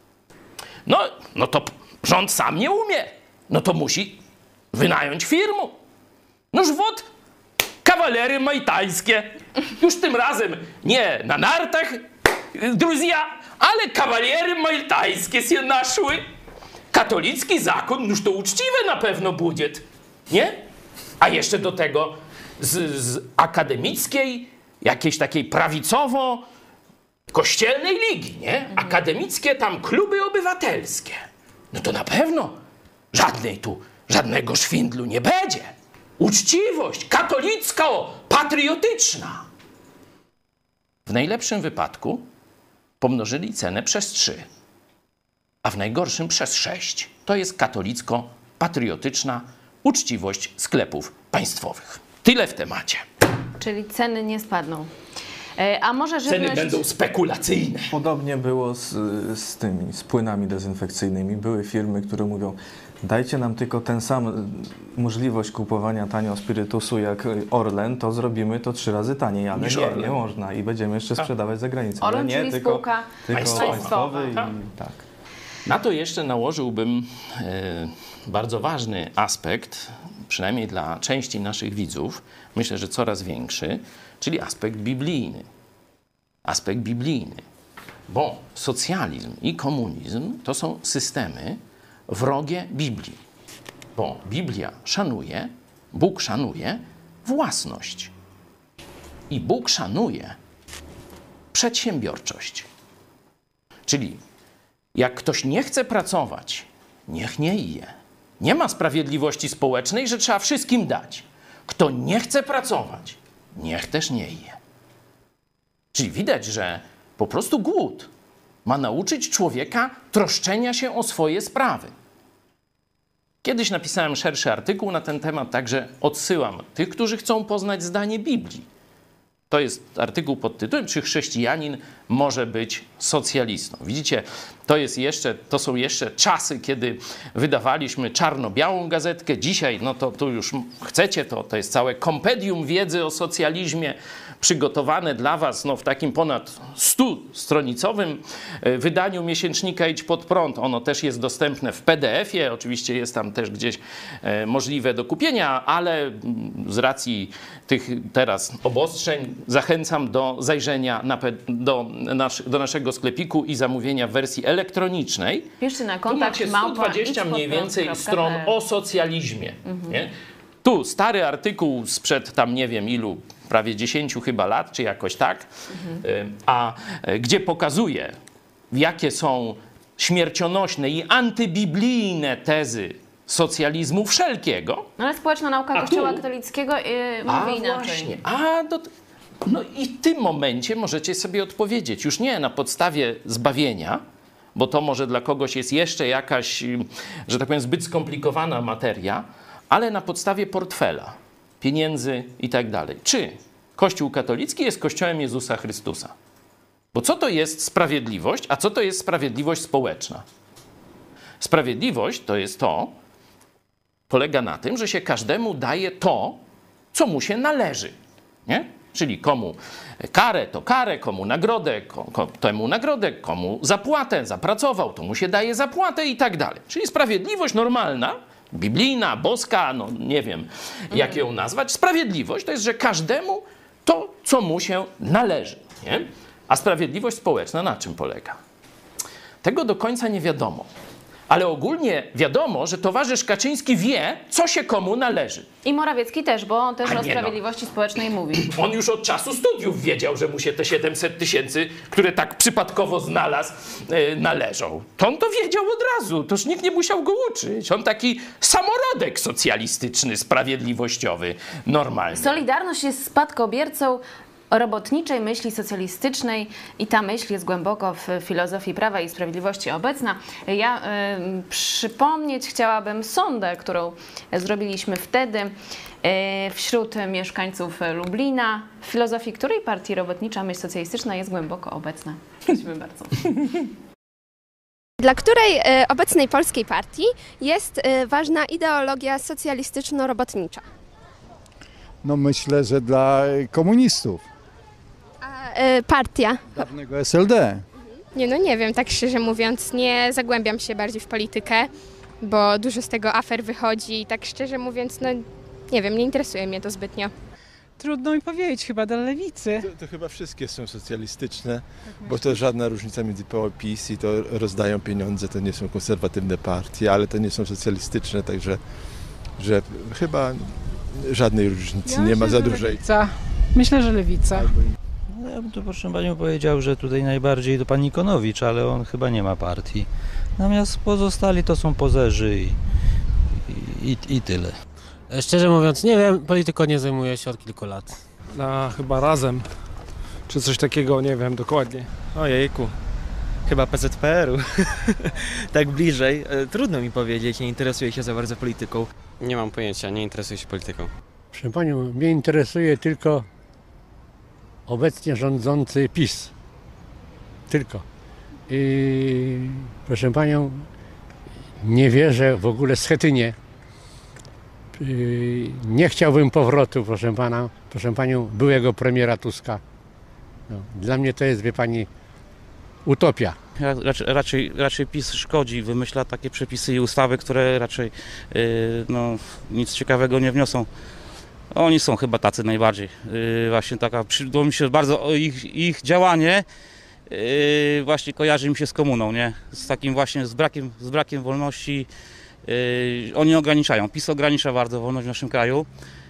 No to rząd sam nie umie. No to musi wynająć firmę. Noż wód, kawalery majtańskie. Już tym razem nie na nartach, druzja, ale kawalery maltańskie się naszły. Katolicki zakon, noż to uczciwe na pewno będzie, nie? A jeszcze do tego z akademickiej, jakiejś takiej prawicowo-kościelnej ligi, nie? Akademickie tam kluby obywatelskie. No to na pewno żadnego szwindlu nie będzie. Uczciwość katolicko-patriotyczna. W najlepszym wypadku pomnożyli cenę przez 3, a w najgorszym przez 6. To jest katolicko-patriotyczna uczciwość sklepów państwowych. Tyle w temacie. Czyli ceny nie spadną. A może żywność... Ceny będą spekulacyjne. Podobnie było z płynami dezynfekcyjnymi. Były firmy, które mówią: dajcie nam tylko ten sam możliwość kupowania tanio spirytusu jak Orlen, to zrobimy to 3 razy taniej, ale nie można i będziemy jeszcze sprzedawać za granicą. Orlen, ale nie, czyli tylko spółka państwowy i tak. Na to jeszcze nałożyłbym bardzo ważny aspekt, przynajmniej dla części naszych widzów, myślę, że coraz większy, czyli aspekt biblijny. Aspekt biblijny. Bo socjalizm i komunizm to są systemy wrogie Biblii. Bo Biblia szanuje, Bóg szanuje własność. I Bóg szanuje przedsiębiorczość. Czyli jak ktoś nie chce pracować, niech nie je. Nie ma sprawiedliwości społecznej, że trzeba wszystkim dać. Kto nie chce pracować, niech też nie je. Czyli widać, że po prostu głód ma nauczyć człowieka troszczenia się o swoje sprawy. Kiedyś napisałem szerszy artykuł na ten temat, także odsyłam tych, którzy chcą poznać zdanie Biblii. To jest artykuł pod tytułem "Czy chrześcijanin może być socjalistą?". Widzicie, to są jeszcze czasy, kiedy wydawaliśmy czarno-białą gazetkę. Dzisiaj, no to tu już chcecie, to jest całe kompendium wiedzy o socjalizmie przygotowane dla was w takim ponad 100-stronicowym wydaniu miesięcznika Idź Pod Prąd. Ono też jest dostępne w PDF-ie, oczywiście jest tam też gdzieś możliwe do kupienia, ale z racji tych teraz obostrzeń zachęcam do zajrzenia do naszego sklepiku i zamówienia w wersji elektronicznej. Piszcie na Tu kontakt macie 120 mniej więcej stron o socjalizmie. Nie? Tu stary artykuł sprzed tam nie wiem ilu, prawie 10 chyba lat, czy jakoś tak, gdzie pokazuje, jakie są śmiercionośne i antybiblijne tezy socjalizmu wszelkiego. No ale społeczna nauka Kościoła katolickiego mówi inaczej. Właśnie. No i w tym momencie możecie sobie odpowiedzieć, już nie na podstawie zbawienia, bo to może dla kogoś jest jeszcze jakaś, że tak powiem, zbyt skomplikowana materia, ale na podstawie portfela, pieniędzy i tak dalej. Czy Kościół katolicki jest Kościołem Jezusa Chrystusa? Bo co to jest sprawiedliwość, a co to jest sprawiedliwość społeczna? Sprawiedliwość to jest polega na tym, że się każdemu daje to, co mu się należy. Nie? Czyli komu karę, to karę, komu nagrodę, temu nagrodę, komu zapłatę, zapracował, to mu się daje zapłatę i tak dalej. Czyli sprawiedliwość normalna, biblijna, boska, no nie wiem jak ją nazwać. Sprawiedliwość to jest, że każdemu to, co mu się należy. Nie? A sprawiedliwość społeczna na czym polega? Tego do końca nie wiadomo. Ale ogólnie wiadomo, że towarzysz Kaczyński wie, co się komu należy. I Morawiecki też, bo on też o sprawiedliwości społecznej mówi. On już od czasu studiów wiedział, że mu się te 700 000, które tak przypadkowo znalazł, należą. To on to wiedział od razu, toż nikt nie musiał go uczyć. On taki samorodek socjalistyczny, sprawiedliwościowy, normalny. Solidarność jest spadkobiercą robotniczej myśli socjalistycznej i ta myśl jest głęboko w filozofii Prawa i Sprawiedliwości obecna. Ja przypomnieć chciałabym sondę, którą zrobiliśmy wtedy wśród mieszkańców Lublina, w filozofii której partii robotnicza myśl socjalistyczna jest głęboko obecna. Prosimy bardzo. Dla której obecnej polskiej partii jest ważna ideologia socjalistyczno-robotnicza? No myślę, że dla komunistów. A partia? Dawnego SLD. Nie wiem, tak szczerze mówiąc, nie zagłębiam się bardziej w politykę, bo dużo z tego afer wychodzi i tak szczerze mówiąc, no nie wiem, nie interesuje mnie to zbytnio. Trudno mi powiedzieć, chyba dla lewicy. To chyba wszystkie są socjalistyczne, bo to żadna różnica między PO i PiS i to rozdają pieniądze, to nie są konserwatywne partie, ale to nie są socjalistyczne, także że chyba żadnej różnicy nie ma za dużej. Myślę, że lewica. No ja bym tu proszę panią powiedział, że tutaj najbardziej to pan Ikonowicz, ale on chyba nie ma partii. Natomiast pozostali to są pozerzy i tyle. Szczerze mówiąc nie wiem, polityką nie zajmuję się od kilku lat. Chyba Razem, czy coś takiego, nie wiem dokładnie. Ojejku, chyba PZPR-u, tak bliżej. Trudno mi powiedzieć, nie interesuję się za bardzo polityką. Nie mam pojęcia, nie interesuję się polityką. Proszę panią, mnie interesuje tylko obecnie rządzący PiS. Tylko. I proszę panią, nie wierzę w ogóle Schetynie. Nie chciałbym powrotu, proszę panią, byłego premiera Tuska. No, dla mnie to jest, wie pani, utopia. Raczej PiS szkodzi, wymyśla takie przepisy i ustawy, które raczej nic ciekawego nie wniosą. Oni są chyba tacy najbardziej. Właśnie taka, przydało mi się bardzo ich działanie właśnie kojarzy mi się z komuną, nie? Z takim właśnie, z brakiem wolności. Oni ograniczają, PiS ogranicza bardzo wolność w naszym kraju.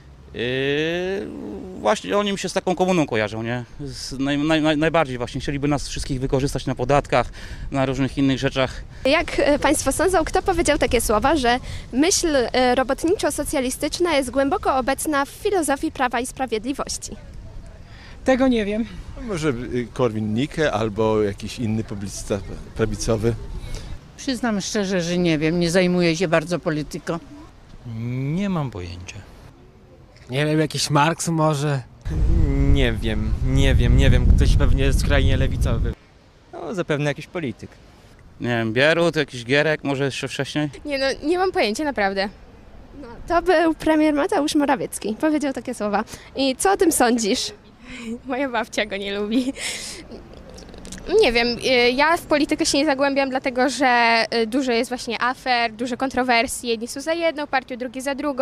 Właśnie oni mi się z taką komuną kojarzą, nie? Najbardziej właśnie chcieliby nas wszystkich wykorzystać na podatkach, na różnych innych rzeczach. Jak państwo sądzą, kto powiedział takie słowa, że myśl robotniczo-socjalistyczna jest głęboko obecna w filozofii Prawa i Sprawiedliwości? Tego nie wiem. Może Korwin-Mikke albo jakiś inny publicysta prawicowy. Przyznam szczerze, że nie wiem, nie zajmuję się bardzo polityką. Nie mam pojęcia. Nie wiem, jakiś Marks może? Nie wiem. Ktoś pewnie skrajnie lewicowy. No, zapewne jakiś polityk. Nie wiem, Bierut, jakiś Gierek, może jeszcze wcześniej? Nie mam pojęcia, naprawdę. No, to był premier Mateusz Morawiecki. Powiedział takie słowa. I co o tym sądzisz? Moja babcia go nie lubi. Nie wiem, ja w politykę się nie zagłębiam, dlatego że dużo jest właśnie afer, dużo kontrowersji. Jedni są za jedną partią, drugi za drugą.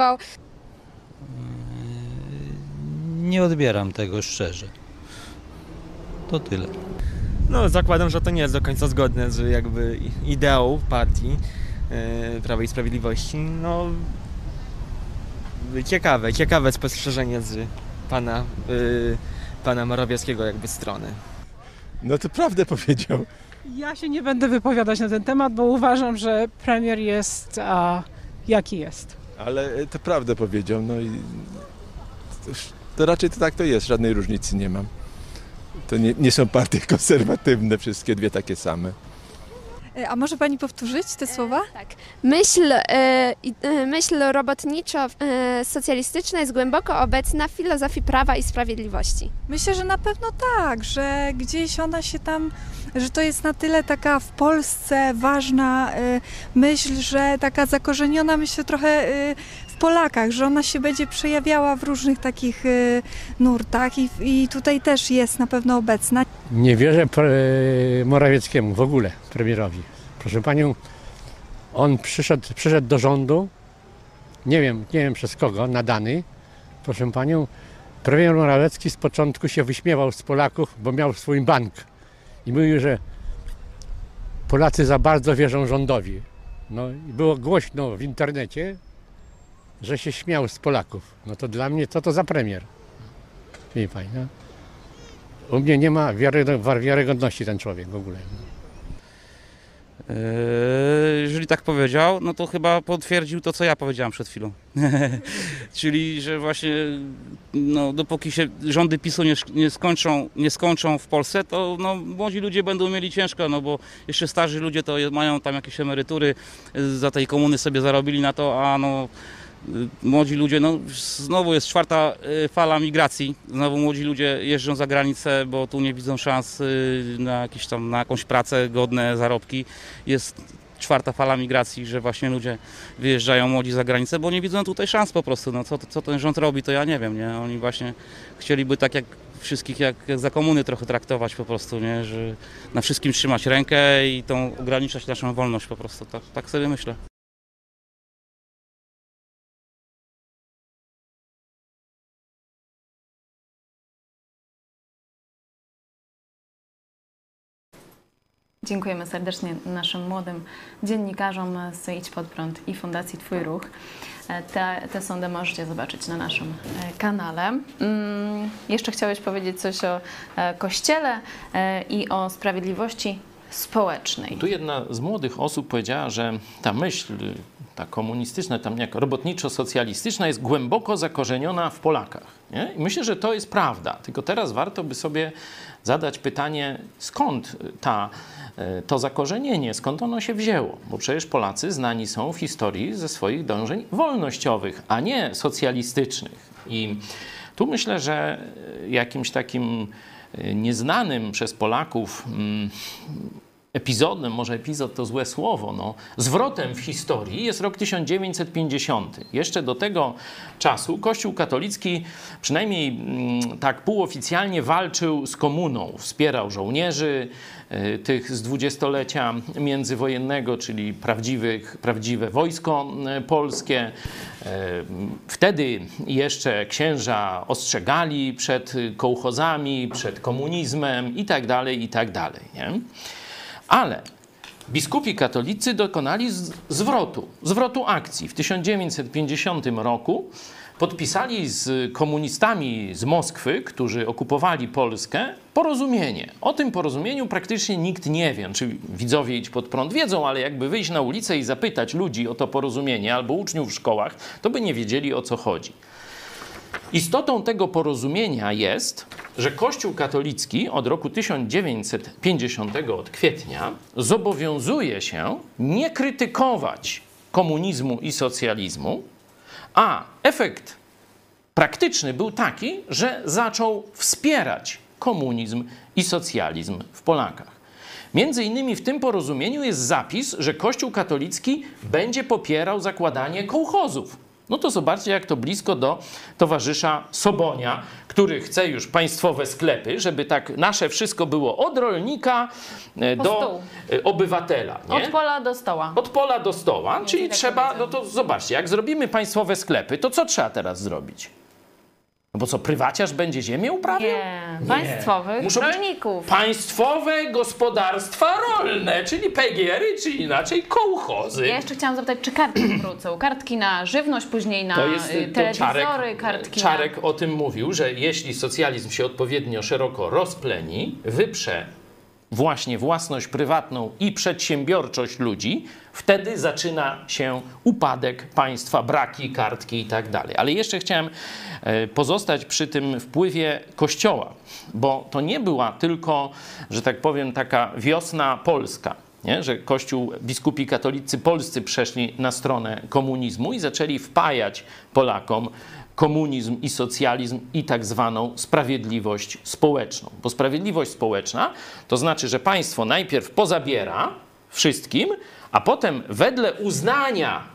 Nie odbieram tego szczerze. To tyle. No, zakładam, że to nie jest do końca zgodne z jakby ideą partii Prawa i Sprawiedliwości. No, ciekawe spostrzeżenie z pana Morawieckiego jakby strony. No to prawdę powiedział. Ja się nie będę wypowiadać na ten temat, bo uważam, że premier jest jaki jest. Ale to prawdę powiedział, no i to raczej to tak to jest, żadnej różnicy nie mam. To nie są partie konserwatywne, wszystkie dwie takie same. A może pani powtórzyć te słowa? Tak. Myśl robotniczo-socjalistyczna jest głęboko obecna w filozofii Prawa i Sprawiedliwości. Myślę, że na pewno tak, że gdzieś ona się tam, że to jest na tyle taka w Polsce ważna myśl, że taka zakorzeniona, myślę, trochę w Polakach, że ona się będzie przejawiała w różnych takich nurtach i tutaj też jest na pewno obecna. Nie wierzę Morawieckiemu w ogóle, premierowi. Proszę panią, on przyszedł do rządu, nie wiem przez kogo, nadany. Proszę panią, premier Morawiecki z początku się wyśmiewał z Polaków, bo miał swój bank. I mówił, że Polacy za bardzo wierzą rządowi. No i było głośno w internecie, że się śmiał z Polaków. No to dla mnie co to za premier? Wie pani, no? U mnie nie ma wiarygodności ten człowiek w ogóle. Jeżeli tak powiedział, no to chyba potwierdził to, co ja powiedziałem przed chwilą. Czyli, że właśnie no, dopóki się rządy PiS-u nie skończą w Polsce, to no, młodzi ludzie będą mieli ciężko, no bo jeszcze starzy ludzie to mają tam jakieś emerytury, za tej komuny sobie zarobili na to, a no młodzi ludzie, no znowu jest czwarta fala migracji, znowu młodzi ludzie jeżdżą za granicę, bo tu nie widzą szans na jakąś pracę, godne zarobki. Jest czwarta fala migracji, że właśnie ludzie wyjeżdżają młodzi za granicę, bo nie widzą tutaj szans po prostu. No co ten rząd robi, to ja nie wiem, nie? Oni właśnie chcieliby tak jak wszystkich jak za komuny trochę traktować po prostu, nie? Że na wszystkim trzymać rękę i tą ograniczać naszą wolność po prostu. Tak sobie myślę. Dziękujemy serdecznie naszym młodym dziennikarzom z Idź Pod Prąd i Fundacji Twój Ruch. Te sondy możecie zobaczyć na naszym kanale. Jeszcze chciałeś powiedzieć coś o Kościele i o sprawiedliwości społecznej. Tu jedna z młodych osób powiedziała, że ta myśl, ta komunistyczna, tam jak robotniczo-socjalistyczna jest głęboko zakorzeniona w Polakach. Nie? I myślę, że to jest prawda. Tylko teraz warto by sobie zadać pytanie, skąd to zakorzenienie, skąd ono się wzięło. Bo przecież Polacy znani są w historii ze swoich dążeń wolnościowych, a nie socjalistycznych. I tu myślę, że jakimś takim nieznanym przez Polaków epizodem, może epizod to złe słowo, no, zwrotem w historii jest rok 1950. Jeszcze do tego czasu Kościół katolicki przynajmniej tak półoficjalnie walczył z komuną, wspierał żołnierzy tych z dwudziestolecia międzywojennego, czyli prawdziwe wojsko polskie. Wtedy jeszcze księża ostrzegali przed kołchozami, przed komunizmem i tak dalej, nie? Ale biskupi katolicy dokonali zwrotu akcji. W 1950 roku podpisali z komunistami z Moskwy, którzy okupowali Polskę, porozumienie. O tym porozumieniu praktycznie nikt nie wie. Czy widzowie Idź Pod Prąd wiedzą, ale jakby wyjść na ulicę i zapytać ludzi o to porozumienie albo uczniów w szkołach, to by nie wiedzieli, o co chodzi. Istotą tego porozumienia jest, że Kościół katolicki od roku 1950 od kwietnia zobowiązuje się nie krytykować komunizmu i socjalizmu, a efekt praktyczny był taki, że zaczął wspierać komunizm i socjalizm w Polakach. Między innymi w tym porozumieniu jest zapis, że Kościół katolicki będzie popierał zakładanie kołchozów. No to zobaczcie, jak to blisko do towarzysza Sobonia, który chce już państwowe sklepy, żeby tak nasze wszystko było od rolnika do obywatela. Nie? Od pola do stoła. Od pola do stoła, czyli trzeba, no to zobaczcie, jak zrobimy państwowe sklepy, to co trzeba teraz zrobić? No bo co, prywaciarz będzie ziemię uprawiał? Nie, państwowych Muszą rolników. Państwowe gospodarstwa rolne, czyli PGR-y, czy inaczej kołchozy. Ja jeszcze chciałam zapytać, czy kartki wrócą? Kartki na żywność, później na telewizory, kartki Czarek o tym mówił, że jeśli socjalizm się odpowiednio szeroko rozpleni, wyprze właśnie własność prywatną i przedsiębiorczość ludzi, wtedy zaczyna się upadek państwa, braki, kartki i tak dalej. Ale jeszcze chciałem pozostać przy tym wpływie Kościoła, bo to nie była tylko, że tak powiem, taka wiosna polska, nie? Że Kościół, biskupi katolicy polscy przeszli na stronę komunizmu i zaczęli wpajać Polakom komunizm i socjalizm i tak zwaną sprawiedliwość społeczną. Bo sprawiedliwość społeczna to znaczy, że państwo najpierw pozabiera wszystkim, a potem wedle uznania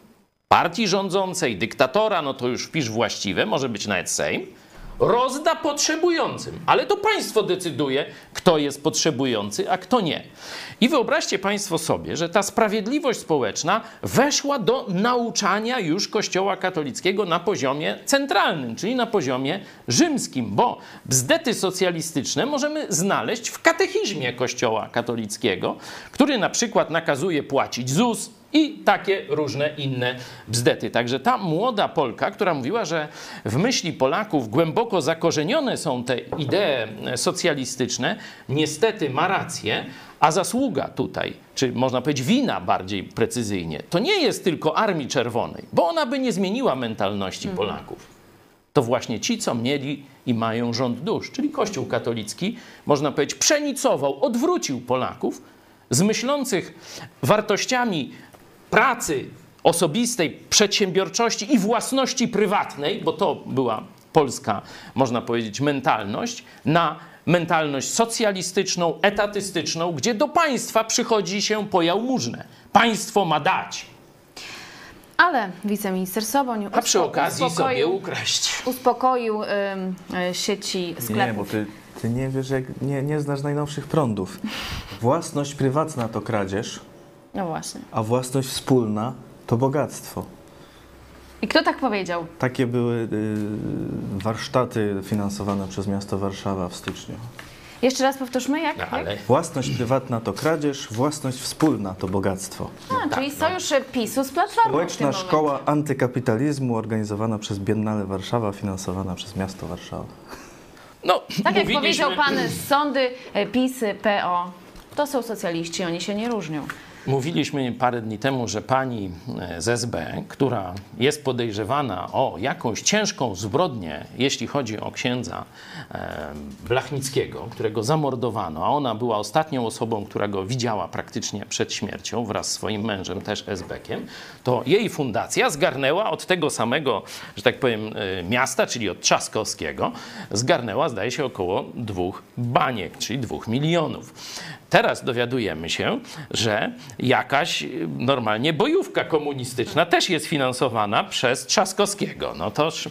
partii rządzącej, dyktatora, no to już wpisz właściwe, może być nawet Sejm, rozda potrzebującym. Ale to państwo decyduje, kto jest potrzebujący, a kto nie. I wyobraźcie państwo sobie, że ta sprawiedliwość społeczna weszła do nauczania już Kościoła katolickiego na poziomie centralnym, czyli na poziomie rzymskim, bo bzdety socjalistyczne możemy znaleźć w katechizmie Kościoła katolickiego, który na przykład nakazuje płacić ZUS, i takie różne inne bzdety. Także ta młoda Polka, która mówiła, że w myśli Polaków głęboko zakorzenione są te idee socjalistyczne, niestety ma rację, a zasługa tutaj, czy można powiedzieć wina bardziej precyzyjnie, to nie jest tylko Armii Czerwonej, bo ona by nie zmieniła mentalności Polaków. To właśnie ci, co mieli i mają rząd dusz, czyli Kościół katolicki, można powiedzieć, przenicował, odwrócił Polaków z myślących wartościami pracy osobistej, przedsiębiorczości i własności prywatnej, bo to była polska, można powiedzieć, mentalność, na mentalność socjalistyczną, etatystyczną, gdzie do państwa przychodzi się po jałmużnę. Państwo ma dać. Ale wiceminister Soboń a przy okazji sobie ukraść. Uspokoił sieci sklepów. Nie, bo ty nie wiesz, jak nie znasz najnowszych prądów. Własność prywatna to kradzież. No właśnie. A własność wspólna to bogactwo. I kto tak powiedział? Takie były warsztaty finansowane przez miasto Warszawa w styczniu. Jeszcze raz powtórzmy, jak? No, ale... Własność prywatna to kradzież, własność wspólna to bogactwo. Czyli sojusz PiS-u z Platformą. Społeczna szkoła antykapitalizmu organizowana przez Biennale Warszawa, finansowana przez miasto Warszawa. No, tak jak powiedział pan, sądy PiS, PO, to są socjaliści, oni się nie różnią. Mówiliśmy parę dni temu, że pani z SB, która jest podejrzewana o jakąś ciężką zbrodnię, jeśli chodzi o księdza Blachnickiego, którego zamordowano, a ona była ostatnią osobą, która go widziała praktycznie przed śmiercią wraz z swoim mężem, też SB-kiem, to jej fundacja zgarnęła od tego samego, że tak powiem, miasta, czyli od Trzaskowskiego, zgarnęła, zdaje się, około 2 baniek, czyli 2 milionów. Teraz dowiadujemy się, że jakaś normalnie bojówka komunistyczna też jest finansowana przez Trzaskowskiego. No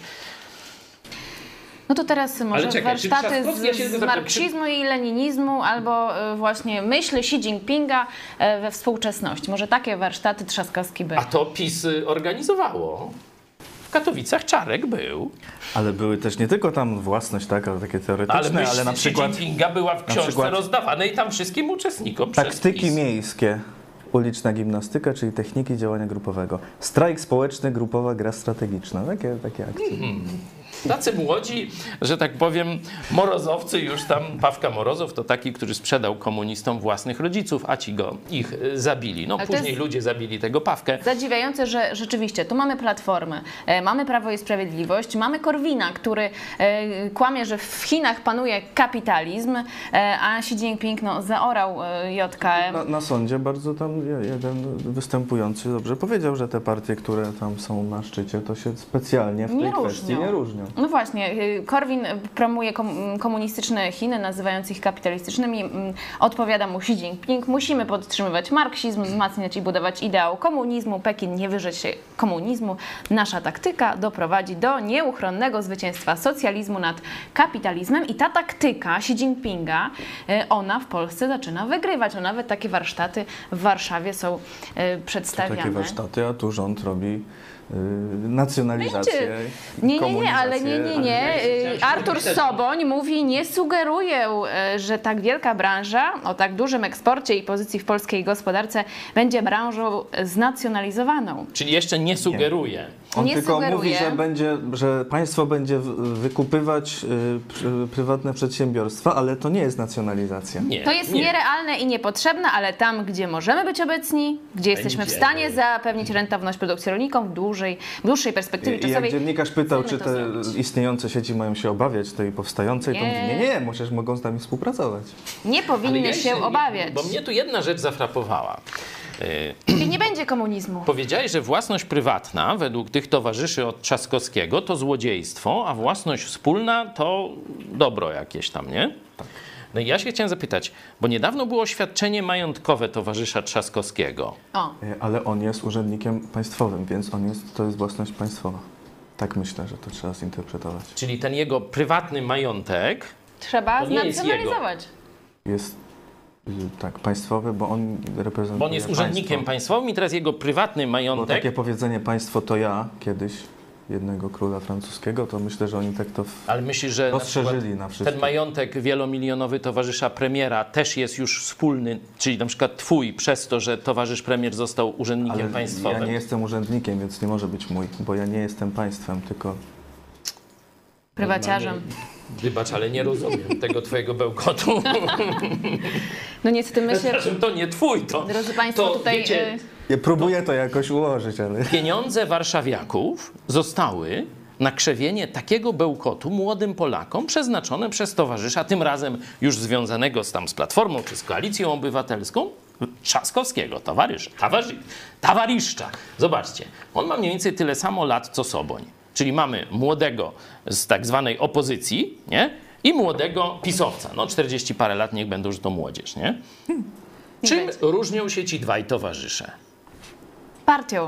to teraz może warsztaty z marksizmu i leninizmu albo właśnie myśli Xi Jinpinga we współczesności. Może takie warsztaty Trzaskowski były. A to PiS organizowało. W Katowicach Czarek był. Ale były też nie tylko tam własność taka, takie teoretyczne, ale na przykład... Xi Jinpinga była w książce rozdawanej tam wszystkim uczestnikom taktyki miejskie, uliczna gimnastyka, czyli techniki działania grupowego. Strajk społeczny, grupowa gra strategiczna. Takie akcje. Tacy młodzi, że tak powiem, morozowcy już tam, Pawka Morozow to taki, który sprzedał komunistom własnych rodziców, a ci ich zabili. No później ludzie zabili tego Pawkę. Zadziwiające, że rzeczywiście tu mamy Platformę, mamy Prawo i Sprawiedliwość, mamy Korwina, który kłamie, że w Chinach panuje kapitalizm, a Xi Jinping zaorał JKM. Na sądzie bardzo tam jeden występujący dobrze powiedział, że te partie, które tam są na szczycie, to się specjalnie w tej kwestii nie różnią. No właśnie, Korwin promuje komunistyczne Chiny, nazywając ich kapitalistycznymi. Odpowiada mu Xi Jinping, musimy podtrzymywać marksizm, wzmacniać i budować ideał komunizmu, Pekin nie wyrzeć się komunizmu. Nasza taktyka doprowadzi do nieuchronnego zwycięstwa socjalizmu nad kapitalizmem i ta taktyka Xi Jinpinga, ona w Polsce zaczyna wygrywać. No nawet takie warsztaty w Warszawie są przedstawiane. Takie warsztaty, a tu rząd robi nacjonalizację, Nie. Artur Soboń mówi, nie sugeruję, że tak wielka branża o tak dużym eksporcie i pozycji w polskiej gospodarce będzie branżą znacjonalizowaną. Czyli jeszcze nie sugeruje. On tylko mówi, że państwo będzie wykupywać prywatne przedsiębiorstwa, ale to nie jest nacjonalizacja. To jest nierealne i niepotrzebne, ale tam, gdzie możemy być obecni, gdzie jesteśmy w stanie zapewnić rentowność produkcji rolnikom w dłuższej perspektywie czasowej. Jak dziennikarz pytał, czy te istniejące sieci mają się obawiać tej powstającej, to mówi, nie, przecież mogą z nami współpracować. Nie powinny się obawiać. Bo mnie tu jedna rzecz zafrapowała. Czyli nie będzie komunizmu. Powiedziałeś, że własność prywatna według tych towarzyszy od Trzaskowskiego to złodziejstwo, a własność wspólna to dobro jakieś tam, nie? Tak. No i ja się chciałem zapytać, bo niedawno było oświadczenie majątkowe towarzysza Trzaskowskiego. Ale on jest urzędnikiem państwowym, więc to jest własność państwowa. Tak myślę, że to trzeba zinterpretować. Czyli ten jego prywatny majątek trzeba znacjonalizować. Jest tak, państwowy, bo on reprezentuje Bo on jest urzędnikiem państwowym i teraz jego prywatny majątek... Bo takie powiedzenie państwo to ja kiedyś jednego króla francuskiego, to myślę, że oni tak to Ale myślisz, że rozszerzyli na wszystko. Ten majątek wielomilionowy towarzysza premiera też jest już wspólny, czyli na przykład twój, przez to, że towarzysz premier został urzędnikiem państwowym? Ja nie jestem urzędnikiem, więc nie może być mój, bo ja nie jestem państwem, tylko... Prywaciarzem. Wybacz, ale nie rozumiem tego twojego bełkotu. No niestety myślę... To nie twój, to... Drodzy państwo, tutaj... Wiecie, ja próbuję to jakoś ułożyć, ale... Pieniądze warszawiaków zostały na krzewienie takiego bełkotu młodym Polakom przeznaczone przez towarzysza, tym razem już związanego z Platformą czy z Koalicją Obywatelską, Trzaskowskiego, towarzyszcza. Zobaczcie, on ma mniej więcej tyle samo lat, co Soboń. Czyli mamy młodego z tak zwanej opozycji, nie? I młodego pisowca. No 40 parę lat, niech będą, że to młodzież, nie? Czym różnią się ci dwaj towarzysze? Partią.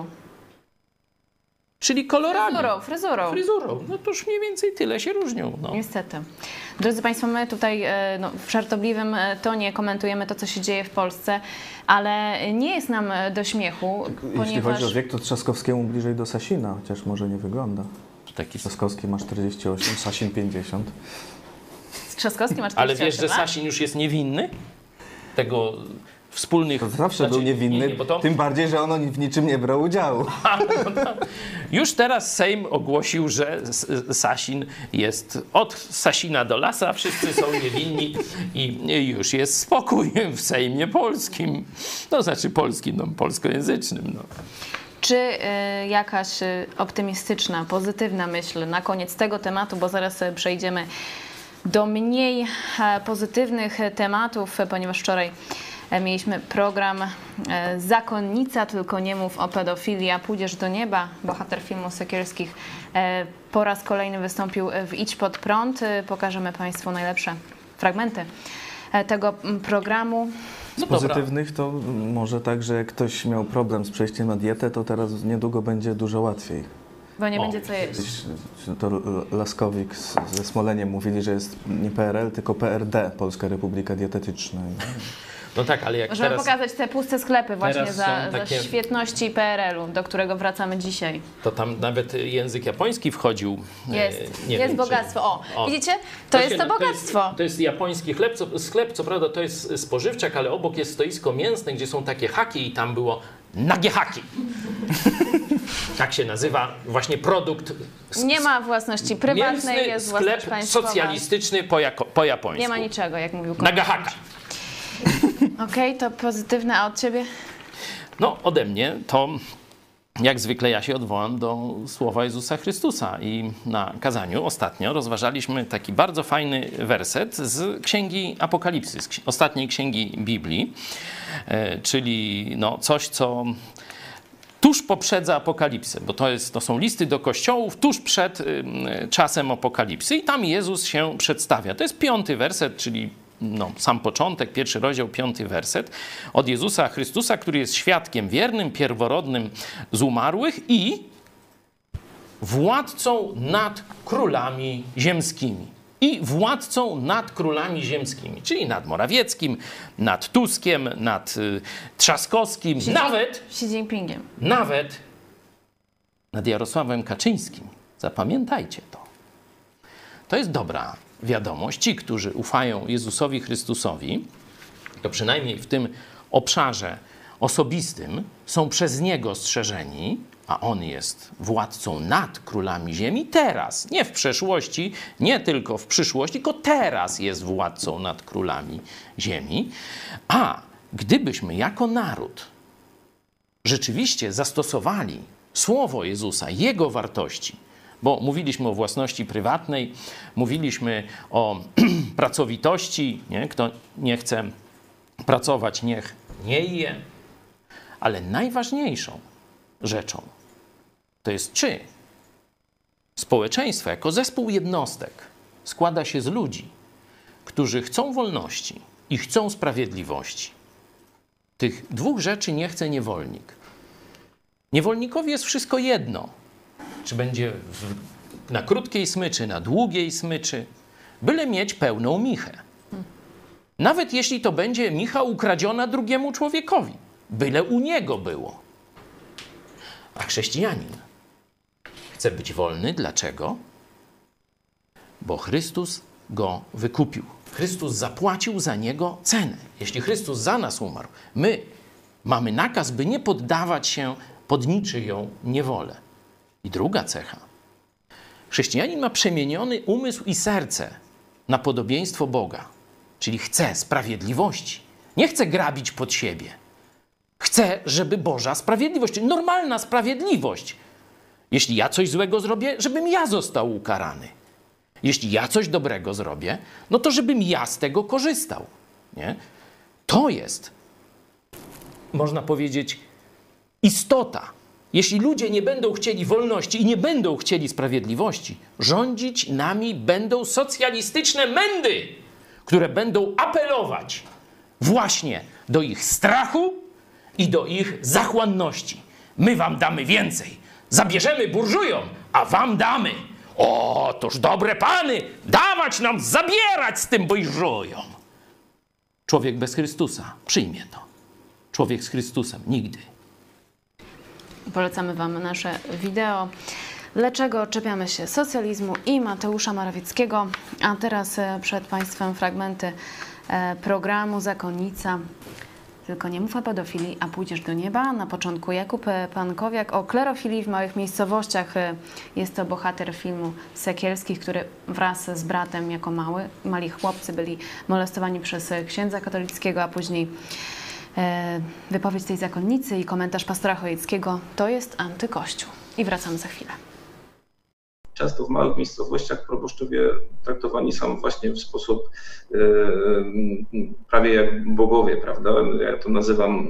Czyli kolorami. Fryzurą. No to już mniej więcej tyle się różnią. No. Niestety. Drodzy państwo, my tutaj w żartobliwym tonie komentujemy to, co się dzieje w Polsce, ale nie jest nam do śmiechu, Jeśli chodzi o wiek, to Trzaskowskiemu bliżej do Sasina, chociaż może nie wygląda. Trzaskowski ma 48, Sasin 50. Trzaskowski ma 48 Ale wiesz, że Sasin już jest niewinny? Tego wspólnych... To zawsze był niewinny, tym bardziej, że on w niczym nie brał udziału. Już teraz Sejm ogłosił, że Sasin jest od Sasina do Lasa, wszyscy są niewinni i już jest spokój w Sejmie polskim. No znaczy polskim, no polskojęzycznym. No. Czy jakaś optymistyczna, pozytywna myśl na koniec tego tematu, bo zaraz przejdziemy do mniej pozytywnych tematów, ponieważ wczoraj mieliśmy program Zakonnica, tylko nie mów o pedofilii, a pójdziesz do nieba. Bohater filmu Sekielskich po raz kolejny wystąpił w Idź Pod Prąd. Pokażemy państwu najlepsze fragmenty tego programu. Z pozytywnych to może tak, że jak ktoś miał problem z przejściem na dietę, to teraz niedługo będzie dużo łatwiej. Bo nie będzie co jeść. To Laskowik ze Smoleniem mówili, że jest nie PRL, tylko PRD, Polska Republika Dietetyczna. No tak, ale jak możemy pokazać te puste sklepy właśnie za takie... świetności PRL-u, do którego wracamy dzisiaj. To tam nawet język japoński wchodził. Jest bogactwo. Widzicie? To jest to bogactwo. To jest japoński sklep, co prawda to jest spożywczak, ale obok jest stoisko mięsne, gdzie są takie haki i tam było nagie haki. Tak się nazywa właśnie produkt. Nie ma własności prywatnej, Mięsny jest własność sklep państwowa. socjalistyczny po japońsku. Nie ma niczego, jak mówił Nagahaka. Okej, to pozytywne, a od ciebie? No, ode mnie to jak zwykle ja się odwołam do słowa Jezusa Chrystusa i na kazaniu ostatnio rozważaliśmy taki bardzo fajny werset z Księgi Apokalipsy, z ostatniej księgi Biblii, czyli no coś, co tuż poprzedza apokalipsę, bo to są listy do kościołów tuż przed czasem apokalipsy i tam Jezus się przedstawia. To jest 5. werset, czyli sam początek, 1. rozdział, 5. werset od Jezusa Chrystusa, który jest świadkiem wiernym, pierworodnym z umarłych i władcą nad królami ziemskimi. I władcą nad królami ziemskimi, czyli nad Morawieckim, nad Tuskiem, nad Trzaskowskim, Xi Jinpingiem. Nawet nad Jarosławem Kaczyńskim. Zapamiętajcie to. To jest dobra wiadomość. Ci, którzy ufają Jezusowi Chrystusowi, to przynajmniej w tym obszarze osobistym są przez Niego strzeżeni, a On jest władcą nad królami ziemi teraz, nie w przeszłości, nie tylko w przyszłości, tylko teraz jest władcą nad królami ziemi. A gdybyśmy jako naród rzeczywiście zastosowali słowo Jezusa, Jego wartości, bo mówiliśmy o własności prywatnej, mówiliśmy o pracowitości, nie? Kto nie chce pracować, niech nie je, ale najważniejszą rzeczą to jest, czy społeczeństwo jako zespół jednostek składa się z ludzi, którzy chcą wolności i chcą sprawiedliwości. Tych dwóch rzeczy nie chce niewolnik. Niewolnikowi jest wszystko jedno, czy będzie na krótkiej smyczy, na długiej smyczy, byle mieć pełną michę. Nawet jeśli to będzie micha ukradziona drugiemu człowiekowi, byle u niego było. A chrześcijanin chce być wolny. Dlaczego? Bo Chrystus go wykupił. Chrystus zapłacił za niego cenę. Jeśli Chrystus za nas umarł, my mamy nakaz, by nie poddawać się pod niczyją niewolę. I druga cecha. Chrześcijanin ma przemieniony umysł i serce na podobieństwo Boga. Czyli chce sprawiedliwości. Nie chce grabić pod siebie. Chce, żeby Boża sprawiedliwość, czyli normalna sprawiedliwość. Jeśli ja coś złego zrobię, żebym ja został ukarany. Jeśli ja coś dobrego zrobię, no to żebym ja z tego korzystał. Nie? To jest, można powiedzieć, istota. Jeśli ludzie nie będą chcieli wolności i nie będą chcieli sprawiedliwości, rządzić nami będą socjalistyczne mędy, które będą apelować właśnie do ich strachu i do ich zachłanności. My wam damy więcej. Zabierzemy burżujom, a wam damy. O, toż dobre pany, dawać nam, zabierać z tym burżujom. Człowiek bez Chrystusa przyjmie to. Człowiek z Chrystusem nigdy. Polecamy wam nasze wideo. Dlaczego czepiamy się socjalizmu i Mateusza Morawieckiego? A teraz przed państwem fragmenty programu Zakonnica. Tylko nie mów o pedofilii, a pójdziesz do nieba. Na początku Jakub Pankowiak o klerofilii w małych miejscowościach. Jest to bohater filmu Sekielskich, który wraz z bratem jako mali chłopcy byli molestowani przez księdza katolickiego, a później wypowiedź tej zakonnicy i komentarz pastora Chojeckiego. To jest antykościół. I wracamy za chwilę. Często w małych miejscowościach proboszczowie traktowani są właśnie w sposób prawie jak bogowie, prawda? Ja to nazywam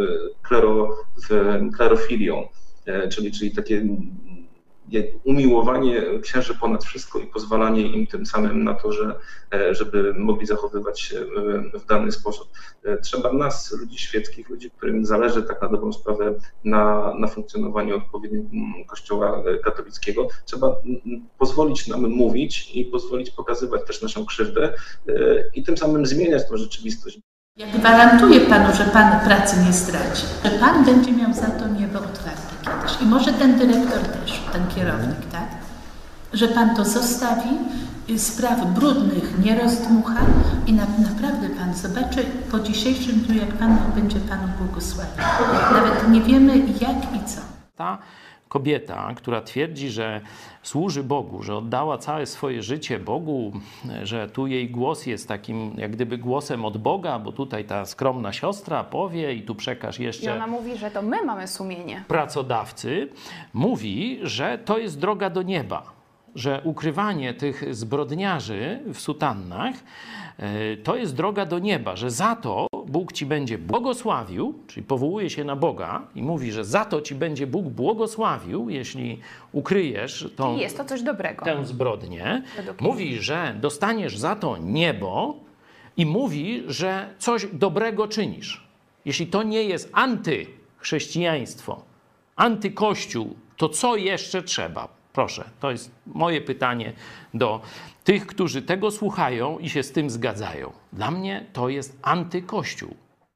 klerofilią, czyli takie umiłowanie księży ponad wszystko i pozwalanie im tym samym na to, żeby mogli zachowywać się w dany sposób. Trzeba nas, ludzi świeckich, ludzi, którym zależy tak na dobrą sprawę na funkcjonowaniu odpowiedniego Kościoła katolickiego, trzeba pozwolić nam mówić i pozwolić pokazywać też naszą krzywdę i tym samym zmieniać tę rzeczywistość. Ja gwarantuję Panu, że Pan pracy nie straci, że Pan będzie miał za to niebo otwarte kiedyś. I może ten dyrektor też, ten kierownik, tak? Że Pan to zostawi, spraw brudnych nie rozdmucha i naprawdę Pan zobaczy po dzisiejszym dniu, jak Pan będzie Panu błogosławił. Nawet nie wiemy jak i co. Ta, kobieta, która twierdzi, że służy Bogu, że oddała całe swoje życie Bogu, że tu jej głos jest takim jak gdyby głosem od Boga, bo tutaj ta skromna siostra powie i tu przekaż jeszcze... I ona mówi, że to my mamy sumienie. Pracodawcy, mówi, że to jest droga do nieba, że ukrywanie tych zbrodniarzy w sutannach to jest droga do nieba, że za to Bóg ci będzie błogosławił, czyli powołuje się na Boga i mówi, że za to ci będzie Bóg błogosławił, jeśli ukryjesz tą, jest to coś dobrego. Tę zbrodnię. Mówi, że dostaniesz za to niebo i mówi, że coś dobrego czynisz. Jeśli to nie jest antychrześcijaństwo, antykościół, to co jeszcze trzeba? Proszę, to jest moje pytanie do tych, którzy tego słuchają i się z tym zgadzają. Dla mnie to jest antykościół.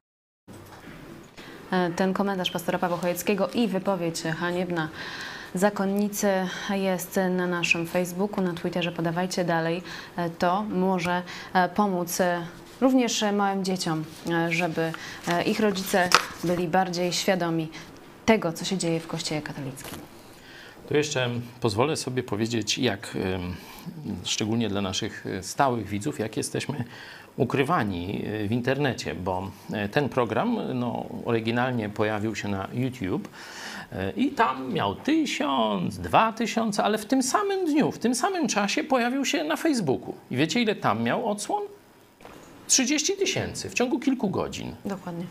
Ten komentarz pastora Pawła Chojeckiego i wypowiedź haniebna zakonnicy jest na naszym Facebooku, na Twitterze. Podawajcie dalej. To może pomóc również małym dzieciom, żeby ich rodzice byli bardziej świadomi tego, co się dzieje w Kościele katolickim. Tu jeszcze pozwolę sobie powiedzieć, jak szczególnie dla naszych stałych widzów, jak jesteśmy ukrywani w internecie, bo ten program oryginalnie pojawił się na YouTube i tam miał 1000, 2000, ale w tym samym dniu, w tym samym czasie pojawił się na Facebooku. I wiecie, ile tam miał odsłon? 30 000 w ciągu kilku godzin. Dokładnie.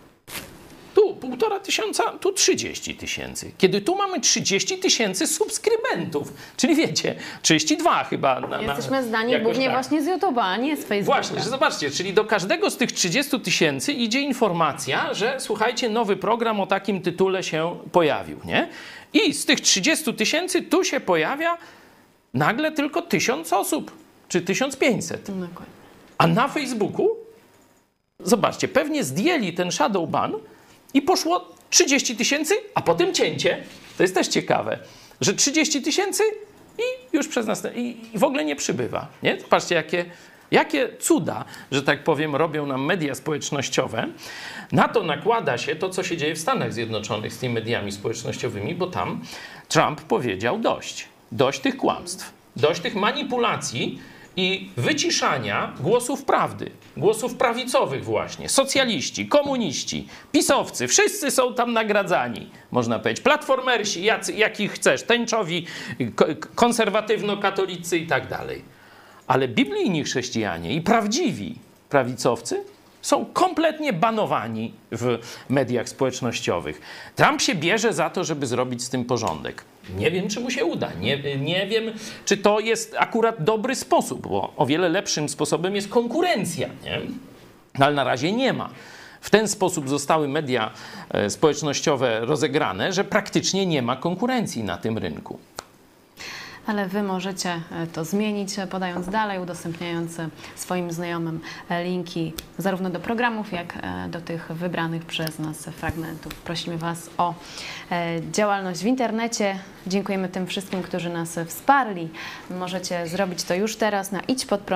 Tu 1500, tu 30 000. Kiedy tu mamy 30 000 subskrybentów, czyli wiecie, 32 chyba. Jesteśmy zdani głównie właśnie z YouTube'a, a nie z Facebooka. Właśnie, że zobaczcie, czyli do każdego z tych 30 000 idzie informacja, że słuchajcie, nowy program o takim tytule się pojawił, nie? I z tych 30 000 tu się pojawia nagle tylko 1000 osób, czy 1500. A na Facebooku, zobaczcie, pewnie zdjęli ten shadow ban i poszło 30 000, a potem cięcie. To jest też ciekawe, że 30 000 i już przez następne. I w ogóle nie przybywa. Nie? Patrzcie, jakie cuda, że tak powiem, robią nam media społecznościowe. Na to nakłada się to, co się dzieje w Stanach Zjednoczonych z tymi mediami społecznościowymi, bo tam Trump powiedział dość. Dość tych kłamstw, dość tych manipulacji i wyciszania głosów prawdy, głosów prawicowych właśnie. Socjaliści, komuniści, pisowcy, wszyscy są tam nagradzani, można powiedzieć. Platformersi, jakich chcesz, tęczowi, konserwatywno-katolicy i tak dalej. Ale biblijni chrześcijanie i prawdziwi prawicowcy są kompletnie banowani w mediach społecznościowych. Trump się bierze za to, żeby zrobić z tym porządek. Nie wiem, czy mu się uda. Nie wiem, czy to jest akurat dobry sposób, bo o wiele lepszym sposobem jest konkurencja, nie? Ale na razie nie ma. W ten sposób zostały media społecznościowe rozegrane, że praktycznie nie ma konkurencji na tym rynku. Ale wy możecie to zmienić, podając dalej, udostępniając swoim znajomym linki zarówno do programów, jak do tych wybranych przez nas fragmentów. Prosimy was o działalność w internecie. Dziękujemy tym wszystkim, którzy nas wsparli. Możecie zrobić to już teraz na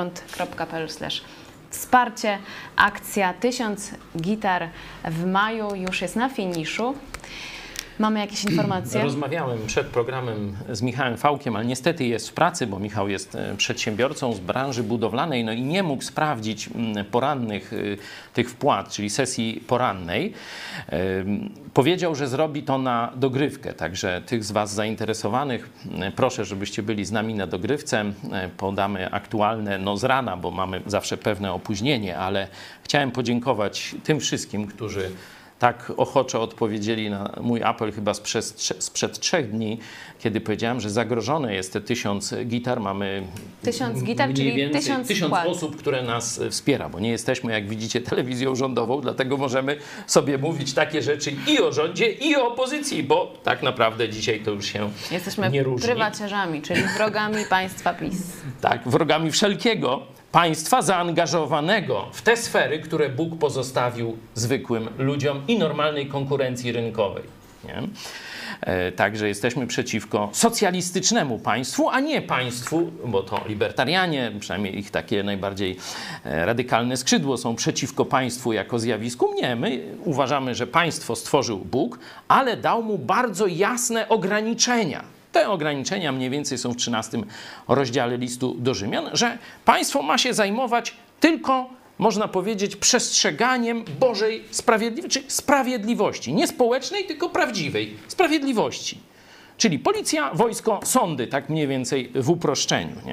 idźpodprąd.pl/wsparcie. Akcja 1000 gitar w maju już jest na finiszu. Mamy jakieś informacje? Rozmawiałem przed programem z Michałem Fałkiem, ale niestety jest w pracy, bo Michał jest przedsiębiorcą z branży budowlanej, no i nie mógł sprawdzić porannych tych wpłat, czyli sesji porannej. Powiedział, że zrobi to na dogrywkę, także tych z was zainteresowanych proszę, żebyście byli z nami na dogrywce. Podamy aktualne z rana, bo mamy zawsze pewne opóźnienie, ale chciałem podziękować tym wszystkim, którzy tak ochoczo odpowiedzieli na mój apel chyba sprzed 3 dni, kiedy powiedziałem, że zagrożone jest te 1000 gitar. Mamy 1000 gitar, czyli 1000 osób, które nas wspiera, bo nie jesteśmy, jak widzicie, telewizją rządową, dlatego możemy sobie mówić takie rzeczy i o rządzie, i o opozycji, bo tak naprawdę dzisiaj to już się nie różni. Jesteśmy prywaciarzami, czyli wrogami państwa PiS. Tak, wrogami wszelkiego państwa zaangażowanego w te sfery, które Bóg pozostawił zwykłym ludziom i normalnej konkurencji rynkowej. Nie? Także jesteśmy przeciwko socjalistycznemu państwu, a nie państwu, bo to libertarianie, przynajmniej ich takie najbardziej radykalne skrzydło, są przeciwko państwu jako zjawisku. Nie, my uważamy, że państwo stworzył Bóg, ale dał mu bardzo jasne ograniczenia. Te ograniczenia mniej więcej są w 13 rozdziale listu do Rzymian, że państwo ma się zajmować tylko, można powiedzieć, przestrzeganiem Bożej sprawiedliwości, czy sprawiedliwości. Nie społecznej, tylko prawdziwej sprawiedliwości. Czyli policja, wojsko, sądy, tak mniej więcej w uproszczeniu. Nie?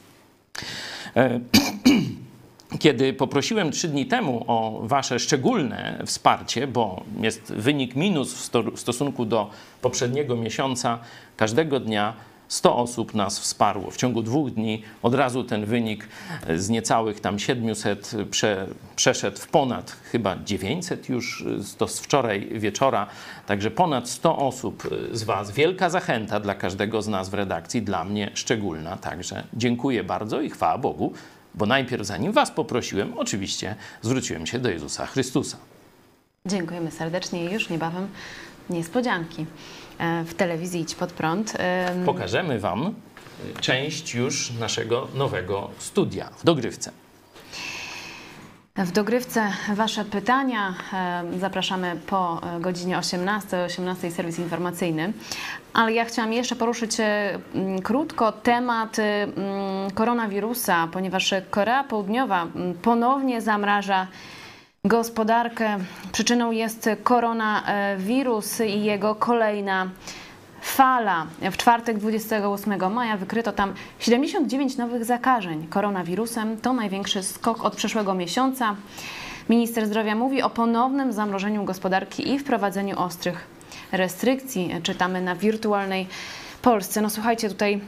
Kiedy poprosiłem 3 dni temu o wasze szczególne wsparcie, bo jest wynik minus w stosunku do poprzedniego miesiąca, każdego dnia 100 osób nas wsparło. W ciągu 2 dni od razu ten wynik z niecałych tam 700 przeszedł w ponad chyba 900 już, to z wczoraj wieczora. Także ponad 100 osób z was. Wielka zachęta dla każdego z nas w redakcji, dla mnie szczególna. Także dziękuję bardzo i chwała Bogu, bo najpierw zanim was poprosiłem, oczywiście zwróciłem się do Jezusa Chrystusa. Dziękujemy serdecznie i już niebawem niespodzianki w telewizji Idź Pod Prąd. Pokażemy wam część już naszego nowego studia w Dogrywce. W Dogrywce wasze pytania. Zapraszamy po godzinie 18. O 18 serwis informacyjny. Ale ja chciałam jeszcze poruszyć krótko temat koronawirusa, ponieważ Korea Południowa ponownie zamraża gospodarkę. Przyczyną jest koronawirus i jego kolejna fala. W czwartek 28 maja wykryto tam 79 nowych zakażeń koronawirusem. To największy skok od przeszłego miesiąca. Minister zdrowia mówi o ponownym zamrożeniu gospodarki i wprowadzeniu ostrych restrykcji. Czytamy na Wirtualnej Polsce. No słuchajcie, tutaj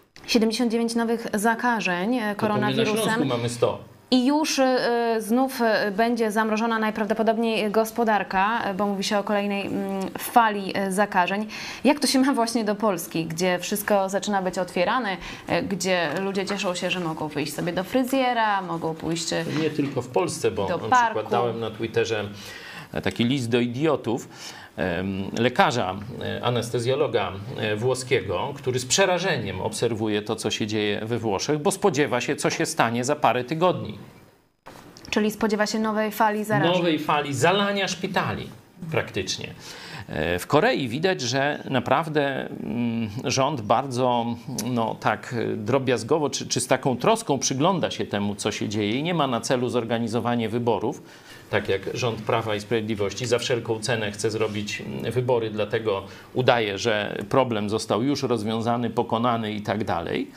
79 nowych zakażeń koronawirusem. Na Śląsku mamy 100. I już znów będzie zamrożona najprawdopodobniej gospodarka, bo mówi się o kolejnej fali zakażeń. Jak to się ma właśnie do Polski, gdzie wszystko zaczyna być otwierane, gdzie ludzie cieszą się, że mogą wyjść sobie do fryzjera, mogą pójść nie tylko w Polsce, bo do na parku. przykład dałem na Twitterze taki list do idiotów, lekarza, anestezjologa włoskiego, który z przerażeniem obserwuje to, co się dzieje we Włoszech, bo spodziewa się, co się stanie za parę tygodni. Czyli spodziewa się nowej fali zarażeń. Nowej fali zalania szpitali praktycznie. W Korei widać, że naprawdę rząd bardzo tak drobiazgowo czy z taką troską przygląda się temu, co się dzieje i nie ma na celu zorganizowanie wyborów, tak jak rząd Prawa i Sprawiedliwości za wszelką cenę chce zrobić wybory, dlatego udaje, że problem został już rozwiązany, pokonany i tak dalej.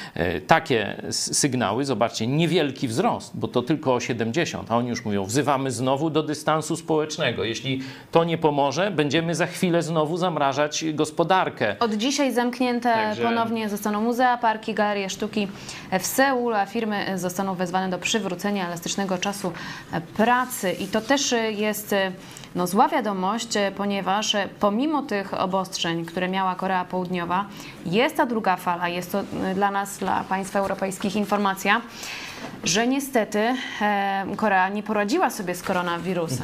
Takie sygnały, zobaczcie, niewielki wzrost, bo to tylko o 70, a oni już mówią, wzywamy znowu do dystansu społecznego. Jeśli to nie pomoże, będziemy za chwilę znowu zamrażać gospodarkę. Od dzisiaj zamknięte ponownie zostaną muzea, parki, galerie sztuki w Seulu, a firmy zostaną wezwane do przywrócenia elastycznego czasu pracy. I to też jest zła wiadomość, ponieważ pomimo tych obostrzeń, które miała Korea Południowa, jest ta druga fala, jest to dla nas, dla państw europejskich informacja, że niestety Korea nie poradziła sobie z koronawirusem.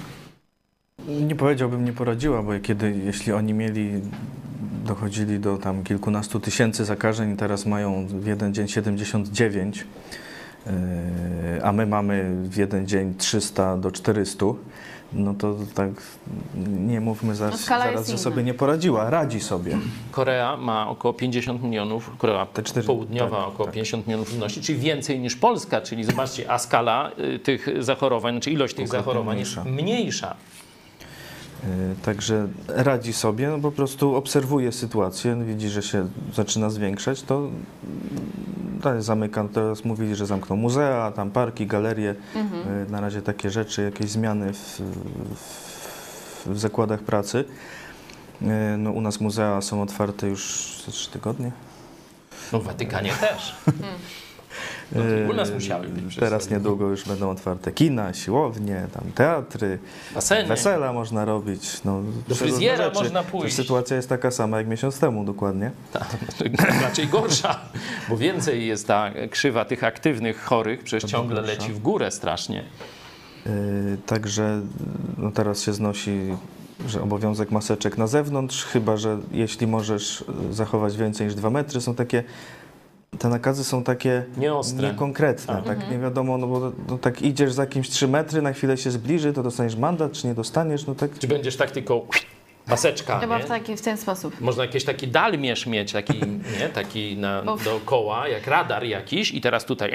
Nie powiedziałbym, nie poradziła, bo jeśli oni dochodzili do tam kilkunastu tysięcy zakażeń, teraz mają w jeden dzień 79, a my mamy w jeden dzień 300 do 400, no to tak nie mówmy zaraz, że sobie nie poradziła, radzi sobie. Korea ma około 50 milionów, Korea Południowa około 50 milionów ludności, czyli więcej niż Polska, czyli zobaczcie, a skala tych zachorowań, znaczy ilość tych zachorowań jest mniejsza. Także radzi sobie, po prostu obserwuje sytuację, widzi, że się zaczyna zwiększać, to zamykam. Teraz mówili, że zamkną muzea, tam parki, galerie, na razie takie rzeczy, jakieś zmiany w zakładach pracy. U nas muzea są otwarte już 3 tygodnie. No w Watykanie też. U nas musiały być. Teraz niedługo już będą otwarte kina, siłownie, tam teatry, baseny. Wesela można robić. Do fryzjera można pójść. Sytuacja jest taka sama jak miesiąc temu dokładnie. Raczej gorsza, bo więcej jest ta krzywa tych aktywnych chorych, przecież ciągle leci w górę strasznie. Także teraz się znosi że obowiązek maseczek na zewnątrz, chyba że jeśli możesz zachować więcej niż 2 metry, są takie, te nakazy są takie niekonkretne, tak nie wiadomo, no bo no, tak idziesz za kimś 3 metry, na chwilę się zbliży, to dostaniesz mandat, czy nie dostaniesz, no tak. Czy będziesz tak tylko maseczka, Chyba nie? w ten sposób. Można jakiś taki dalmierz mieć, taki dookoła, jak radar jakiś i teraz tutaj...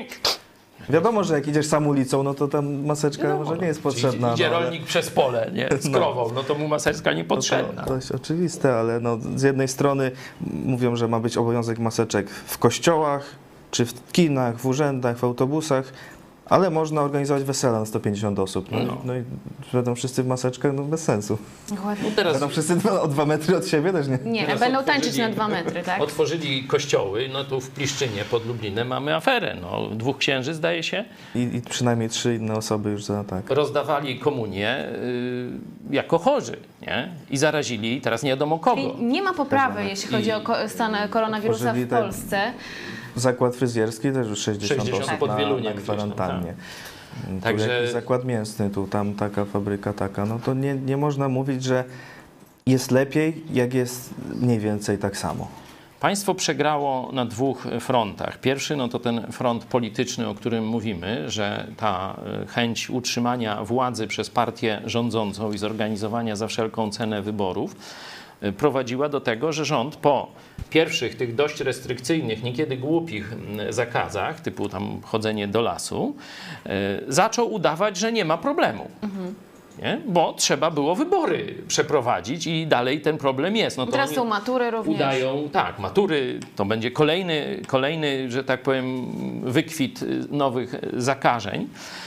Wiadomo, że jak idziesz sam ulicą, no to tam maseczka może nie jest potrzebna. Idzie no, rolnik przez pole, nie? Z krową, no to mu maseczka niepotrzebna. To jest oczywiste, ale no, z jednej strony mówią, że ma być obowiązek maseczek w kościołach, czy w kinach, w urzędach, w autobusach, ale można organizować wesela na 150 osób. No i będą wszyscy w maseczkach, no bez sensu. Będą wszyscy o 2 metry od siebie też nie. Nie, będą tańczyć na 2 metry, tak? Otworzyli kościoły, no tu w Pliszczynie pod Lublinem mamy aferę. 2 księży, zdaje się. I przynajmniej 3 inne osoby już za tak. Rozdawali komunię jako chorzy, nie? I zarazili teraz nie wiadomo kogo. Czyli nie ma poprawy, jeśli chodzi o stan koronawirusa w Polsce. Zakład fryzjerski też już 60 osób pod Wieluniem na kwarantannie. Także jakiś zakład mięsny, tu tam taka fabryka taka, no to nie można mówić, że jest lepiej, jak jest mniej więcej tak samo. Państwo przegrało na 2 frontach. Pierwszy no to ten front polityczny, o którym mówimy, że ta chęć utrzymania władzy przez partię rządzącą i zorganizowania za wszelką cenę wyborów prowadziła do tego, że rząd po pierwszych tych dość restrykcyjnych, niekiedy głupich zakazach, typu tam chodzenie do lasu, zaczął udawać, że nie ma problemu. Nie? Bo trzeba było wybory przeprowadzić i dalej ten problem jest. No to teraz są matury również. Udają, tak, matury, to będzie kolejny, że tak powiem, wykwit nowych zakażeń.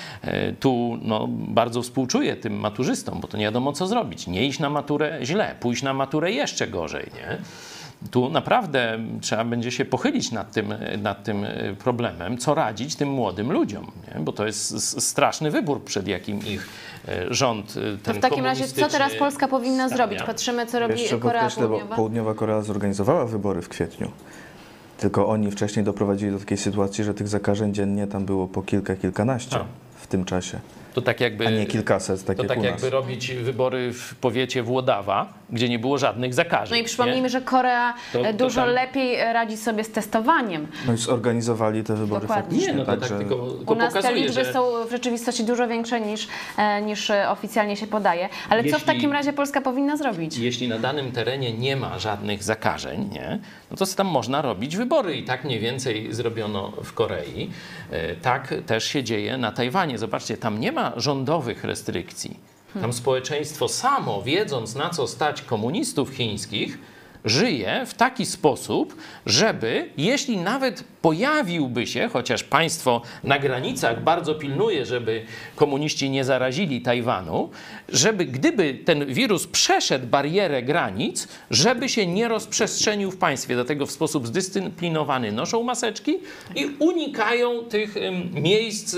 Tu bardzo współczuję tym maturzystom, bo to nie wiadomo co zrobić. Nie iść na maturę źle, pójść na maturę jeszcze gorzej. Nie? Tu naprawdę trzeba będzie się pochylić nad tym problemem, co radzić tym młodym ludziom, nie? Bo to jest straszny wybór, przed jakim ich rząd ten w takim razie co teraz Polska powinna zrobić? Patrzymy, co robi Korea Południowa. Bo Południowa Korea zorganizowała wybory w kwietniu. Tylko oni wcześniej doprowadzili do takiej sytuacji, że tych zakażeń dziennie tam było po kilkanaście w tym czasie. To tak jakby, a nie kilkaset, tak to jak tak u nas. jakby robić wybory w powiecie Włodawa, gdzie nie było żadnych zakażeń. No i przypomnijmy, że Korea dużo lepiej radzi sobie z testowaniem. No i zorganizowali te wybory faktycznie. Nie, tak, tylko u nas pokazuje, te liczby są w rzeczywistości dużo większe niż oficjalnie się podaje. Ale co w takim razie Polska powinna zrobić? Jeśli na danym terenie nie ma żadnych zakażeń, no to tam można robić wybory. I tak mniej więcej zrobiono w Korei. Tak też się dzieje na Tajwanie. Zobaczcie, tam nie ma rządowych restrykcji. Tam społeczeństwo samo, wiedząc na co stać komunistów chińskich, żyje w taki sposób, żeby jeśli nawet pojawiłby się, chociaż państwo na granicach bardzo pilnuje, żeby komuniści nie zarazili Tajwanu, żeby gdyby ten wirus przeszedł barierę granic, żeby się nie rozprzestrzenił w państwie. Dlatego w sposób zdyscyplinowany noszą maseczki i unikają tych miejsc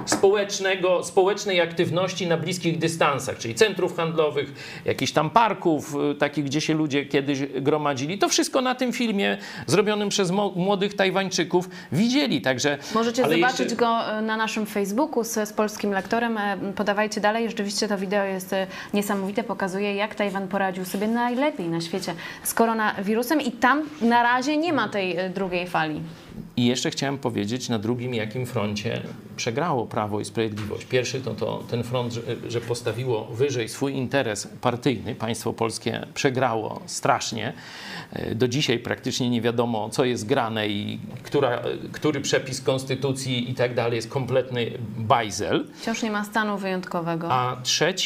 społecznej aktywności na bliskich dystansach, czyli centrów handlowych, jakichś tam parków, takich, gdzie się ludzie kiedyś gromadzili. To wszystko na tym filmie zrobionym przez młodych Tajwańczyków widzieli. Także, możecie zobaczyć go na naszym Facebooku z polskim lektorem. Podawajcie dalej. Rzeczywiście to wideo jest niesamowite. Pokazuje, jak Tajwan poradził sobie najlepiej na świecie z koronawirusem i tam na razie nie ma tej drugiej fali. I jeszcze chciałem powiedzieć, na drugim jakim froncie przegrało Prawo i Sprawiedliwość. Pierwszy to ten front, że postawiło wyżej swój interes partyjny. Państwo polskie przegrało strasznie. Do dzisiaj praktycznie nie wiadomo, co jest grane i który przepis konstytucji i tak dalej jest kompletny bajzel. Wciąż nie ma stanu wyjątkowego. A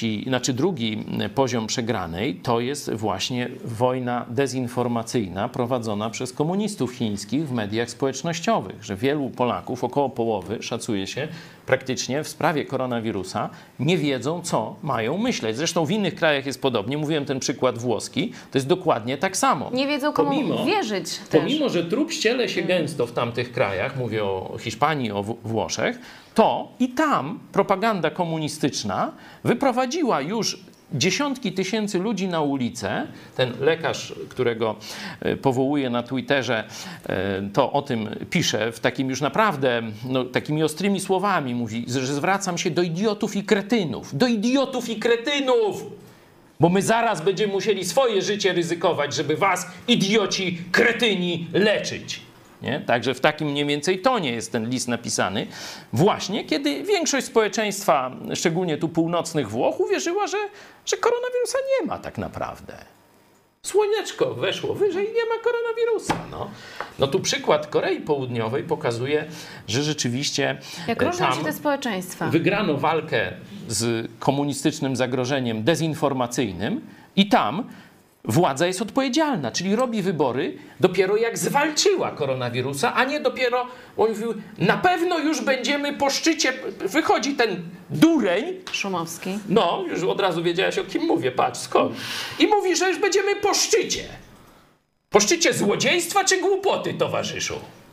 drugi poziom przegranej to jest właśnie wojna dezinformacyjna prowadzona przez komunistów chińskich w mediach społecznościowych, że wielu Polaków, około połowy, szacuje się, praktycznie w sprawie koronawirusa nie wiedzą, co mają myśleć. Zresztą w innych krajach jest podobnie. Mówiłem ten przykład włoski. To jest dokładnie tak samo. Nie wiedzą, komu wierzyć też. Pomimo, że trup ściele się gęsto w tamtych krajach, mówię o Hiszpanii, o Włoszech, to i tam propaganda komunistyczna wyprowadziła już dziesiątki tysięcy ludzi na ulicę. Ten lekarz, którego powołuje na Twitterze, to o tym pisze w takim już naprawdę, takimi ostrymi słowami. Mówi, że zwracam się do idiotów i kretynów. Do idiotów i kretynów! Bo my zaraz będziemy musieli swoje życie ryzykować, żeby was, idioci, kretyni, leczyć. Nie? Także w takim mniej więcej tonie jest ten list napisany. Właśnie kiedy większość społeczeństwa, szczególnie tu północnych Włoch, uwierzyła, że koronawirusa nie ma tak naprawdę. Słoneczko weszło wyżej i nie ma koronawirusa. No tu przykład Korei Południowej pokazuje, że rzeczywiście jak różnią tam się te społeczeństwa. Wygrano walkę z komunistycznym zagrożeniem dezinformacyjnym i tam władza jest odpowiedzialna, czyli robi wybory dopiero jak zwalczyła koronawirusa, a nie dopiero, on mówił, na pewno już będziemy po szczycie, wychodzi ten dureń. Szumowski. No, już od razu wiedziałaś, o kim mówię, patrz, skąd. I mówi, że już będziemy po szczycie. Po szczycie złodziejstwa czy głupoty, towarzyszu?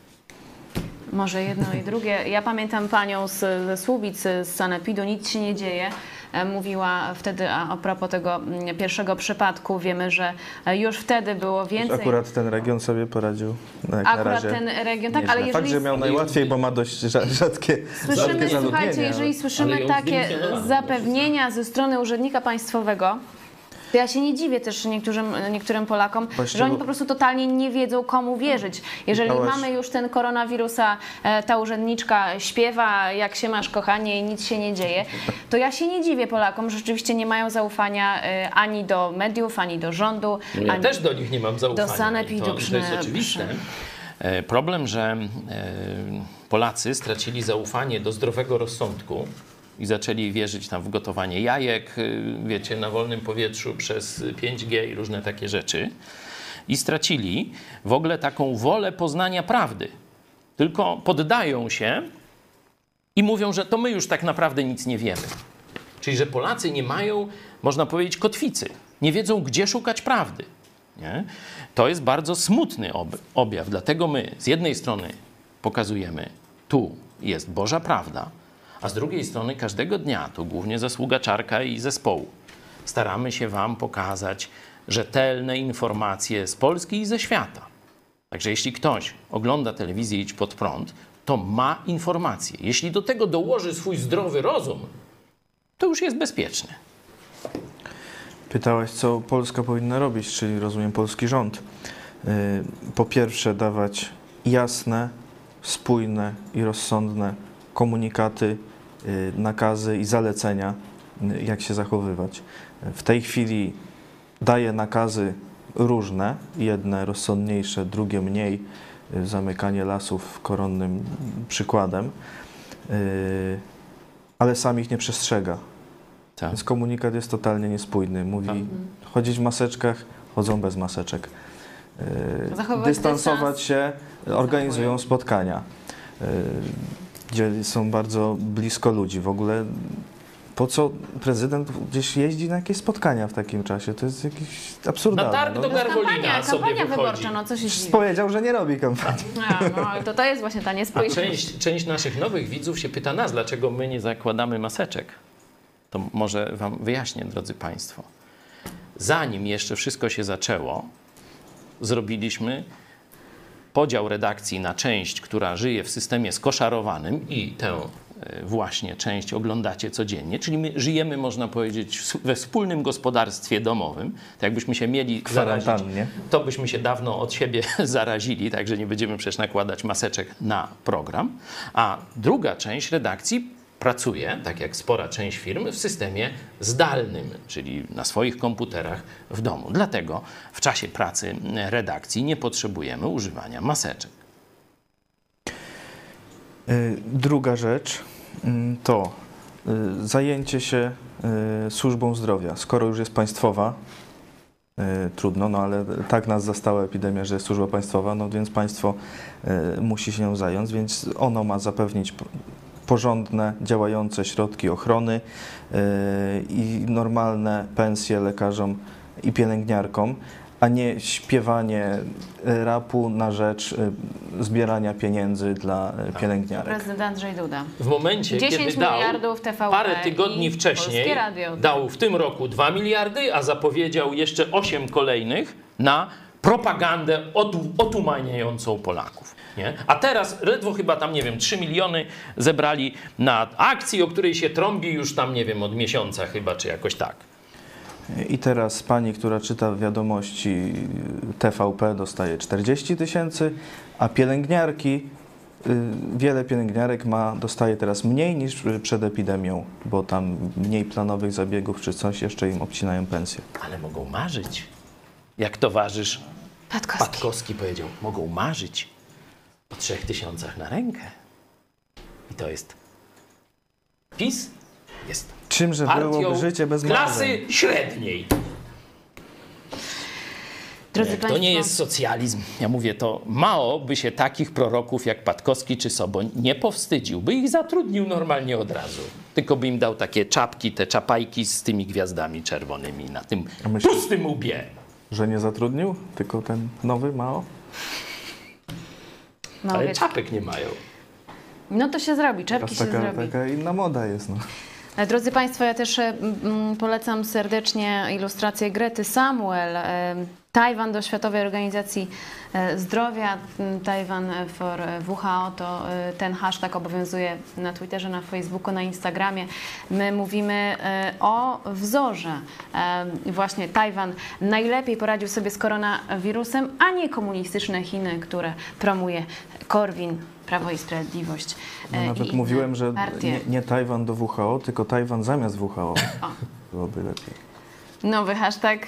Może jedno i drugie. Ja pamiętam panią ze Słubic, z sanepidu, nic się nie dzieje. Mówiła wtedy a propos tego pierwszego przypadku. Wiemy, że już wtedy było więcej. Akurat ten region sobie poradził. Jak na razie ten region, tak, ale jeżeli... Fakt, że miał najłatwiej, bo ma dość rzadkie Słyszymy, słuchajcie, zaludnienie, jeżeli słyszymy takie zapewnienia ze strony urzędnika państwowego, to ja się nie dziwię też niektórym Polakom, że oni po prostu totalnie nie wiedzą, komu wierzyć. Jeżeli mamy już ten koronawirusa, ta urzędniczka śpiewa, jak się masz, kochanie, i nic się nie dzieje, to ja się nie dziwię Polakom, że rzeczywiście nie mają zaufania ani do mediów, ani do rządu. Ja ani też do nich nie mam zaufania. Do sanepidu. To jest oczywiste. Problem, że Polacy stracili zaufanie do zdrowego rozsądku i zaczęli wierzyć tam w gotowanie jajek, wiecie, na wolnym powietrzu przez 5G i różne takie rzeczy. I stracili w ogóle taką wolę poznania prawdy. Tylko poddają się i mówią, że to my już tak naprawdę nic nie wiemy. Czyli, że Polacy nie mają, można powiedzieć, kotwicy. Nie wiedzą, gdzie szukać prawdy. Nie? To jest bardzo smutny objaw. Dlatego my z jednej strony pokazujemy, tu jest Boża prawda, a z drugiej strony każdego dnia, to głównie zasługa Czarka i zespołu, staramy się wam pokazać rzetelne informacje z Polski i ze świata. Także jeśli ktoś ogląda telewizję Idź Pod Prąd, to ma informacje. Jeśli do tego dołoży swój zdrowy rozum, to już jest bezpieczny. Pytałaś, co Polska powinna robić, czyli rozumiem polski rząd. Po pierwsze dawać jasne, spójne i rozsądne komunikaty, nakazy i zalecenia, jak się zachowywać. W tej chwili daje nakazy różne, jedne rozsądniejsze, drugie mniej, zamykanie lasów koronnym przykładem, ale sam ich nie przestrzega. Tak. Więc komunikat jest totalnie niespójny. Mówi chodzić w maseczkach, chodzą bez maseczek. Dystansować się, organizują spotkania, gdzie są bardzo blisko ludzi. W ogóle po co prezydent gdzieś jeździ na jakieś spotkania w takim czasie? To jest jakiś absurdalne. Na targ do Garwolina kampania wyborcza, no co się dziwi. Powiedział, że nie robi kampanii. No, ale to jest właśnie ta niespójność. Część naszych nowych widzów się pyta nas, dlaczego my nie zakładamy maseczek. To może wam wyjaśnię, drodzy państwo. Zanim jeszcze wszystko się zaczęło, zrobiliśmy podział redakcji na część, która żyje w systemie skoszarowanym i tę właśnie część oglądacie codziennie, czyli my żyjemy, można powiedzieć, we wspólnym gospodarstwie domowym. Tak jakbyśmy się mieli zarazić, to byśmy się dawno od siebie zarazili, także nie będziemy przecież nakładać maseczek na program. A druga część redakcji pracuje, tak jak spora część firm, w systemie zdalnym, czyli na swoich komputerach w domu. Dlatego w czasie pracy redakcji nie potrzebujemy używania maseczek. Druga rzecz to zajęcie się służbą zdrowia. Skoro już jest państwowa, trudno, no ale tak nas zastała epidemia, że jest służba państwowa, no więc państwo musi się nią zająć, więc ono ma zapewnić porządne, działające środki ochrony i normalne pensje lekarzom i pielęgniarkom, a nie śpiewanie rapu na rzecz zbierania pieniędzy dla pielęgniarek. Prezydent Andrzej Duda. W momencie, 10 kiedy dał miliardów TVP parę tygodni wcześniej, dał w tym roku 2 miliardy, a zapowiedział jeszcze 8 kolejnych na propagandę otumaniającą Polaków. Nie? A teraz ledwo chyba tam, nie wiem, 3 miliony zebrali na akcji, o której się trąbi już tam, nie wiem, od miesiąca chyba, czy jakoś tak. I teraz pani, która czyta wiadomości TVP, dostaje 40 000, a pielęgniarki, wiele pielęgniarek dostaje teraz mniej niż przed epidemią, bo tam mniej planowych zabiegów czy coś, jeszcze im obcinają pensję. Ale mogą marzyć. Jak towarzysz Patkowski powiedział, mogą marzyć o 3000 na rękę. I to jest PiS jest czymże byłoby życie bez klasy marzeń? średniej. Drodzy to nie jest socjalizm. Ja mówię, to mało by się takich proroków jak Patkowski czy Soboń nie powstydził, by ich zatrudnił normalnie od razu. Tylko by im dał takie czapki, te czapajki z tymi gwiazdami czerwonymi na tym pustym łbie. Że nie zatrudnił? Tylko ten nowy Mao? Ale czapek nie mają. No to się zrobi, czapki się zrobi. Taka inna moda jest. No. Drodzy Państwo, ja też polecam serdecznie ilustrację Grety Samuel. Tajwan do Światowej Organizacji Zdrowia, Tajwan for WHO, to ten hashtag obowiązuje na Twitterze, na Facebooku, na Instagramie. My mówimy o wzorze. Właśnie Tajwan najlepiej poradził sobie z koronawirusem, a nie komunistyczne Chiny, które promuje Korwin, Prawo i Sprawiedliwość. Nawet mówiłem, że nie Tajwan do WHO, tylko Tajwan zamiast WHO. Byłoby lepiej. Nowy hashtag,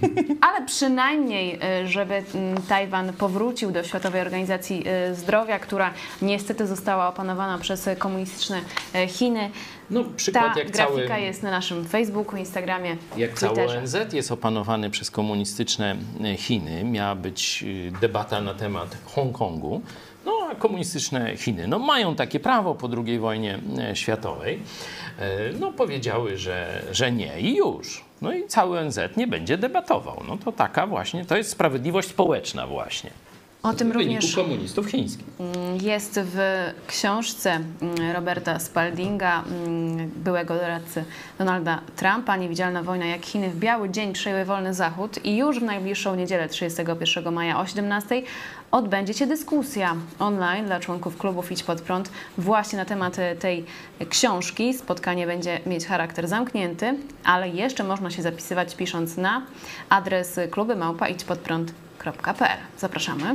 ale przynajmniej, żeby Tajwan powrócił do Światowej Organizacji Zdrowia, która niestety została opanowana przez komunistyczne Chiny. No, przykład, ta jak grafika jest na naszym Facebooku, Instagramie, jak Twitterze. cały ONZ jest opanowany przez komunistyczne Chiny, miała być debata na temat Hongkongu. No, a komunistyczne Chiny mają takie prawo po II wojnie światowej. Powiedziały, że nie i już. No i cały ONZ nie będzie debatował. No to taka właśnie, to jest sprawiedliwość społeczna właśnie. O tym również komunistów chińskich. Jest w książce Roberta Spaldinga, byłego doradcy Donalda Trumpa, Niewidzialna wojna, jak Chiny w biały dzień przejęły wolny Zachód, i już w najbliższą niedzielę 31 maja o 17:00 odbędzie się dyskusja online dla członków klubów Idź Pod Prąd właśnie na temat tej książki. Spotkanie będzie mieć charakter zamknięty, ale jeszcze można się zapisywać pisząc na adres kluby@idźpodprąd.pl. Zapraszamy.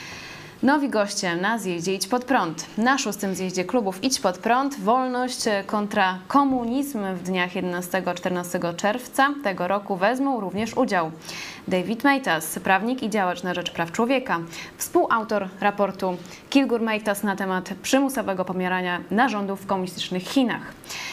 Nowi goście na zjeździe Idź Pod Prąd. Na 6. zjeździe klubów Idź Pod Prąd wolność kontra komunizm w dniach 11-14 czerwca tego roku wezmą również udział David Matas, prawnik i działacz na rzecz praw człowieka, współautor raportu Kilgur-Matas na temat przymusowego pomierania narządów w komunistycznych Chinach.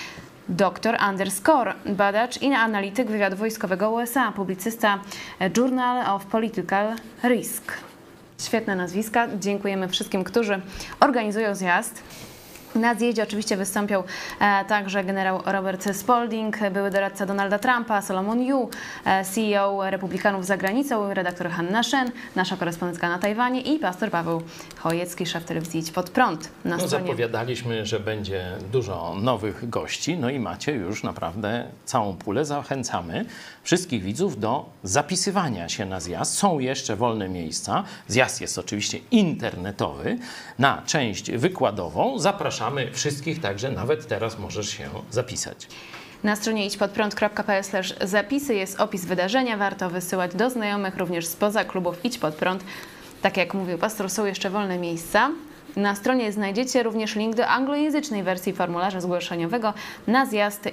Dr Anders Corr, badacz i analityk wywiadu wojskowego USA, publicysta Journal of Political Risk. Świetne nazwiska. Dziękujemy wszystkim, którzy organizują zjazd. Na zjeździe oczywiście wystąpią także generał Robert Spalding, były doradca Donalda Trumpa, Solomon Yu, CEO Republikanów za granicą, redaktor Hanna Shen, nasza korespondentka na Tajwanie i pastor Paweł Chojecki, szef telewizji Idź Pod Prąd. Zapowiadaliśmy, że będzie dużo nowych gości, no i macie już naprawdę całą pulę. Zachęcamy wszystkich widzów do zapisywania się na zjazd. Są jeszcze wolne miejsca. Zjazd jest oczywiście internetowy. Na część wykładową zapraszamy wszystkich, także nawet teraz możesz się zapisać. Na stronie idźpodprąd.pl/zapisy jest opis wydarzenia. Warto wysyłać do znajomych również spoza klubów Idź Pod Prąd. Tak jak mówił pastor, są jeszcze wolne miejsca. Na stronie znajdziecie również link do anglojęzycznej wersji formularza zgłoszeniowego na zjazd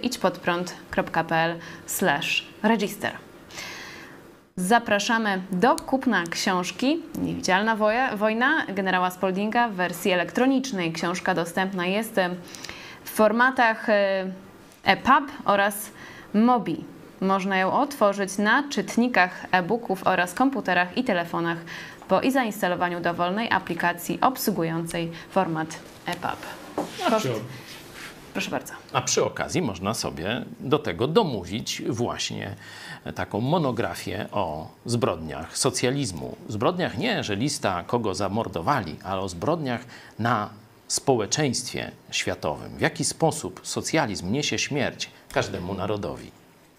idźpodprąd.pl/register. Zapraszamy do kupna książki Niewidzialna wojna generała Spaldinga w wersji elektronicznej. Książka dostępna jest w formatach EPUB oraz MOBI. Można ją otworzyć na czytnikach e-booków oraz komputerach i telefonach po zainstalowaniu dowolnej aplikacji obsługującej format EPUB. Proszę bardzo. A przy okazji można sobie do tego domówić właśnie taką monografię o zbrodniach socjalizmu. Zbrodniach nie, że lista kogo zamordowali, ale o zbrodniach na społeczeństwie światowym. W jaki sposób socjalizm niesie śmierć każdemu narodowi.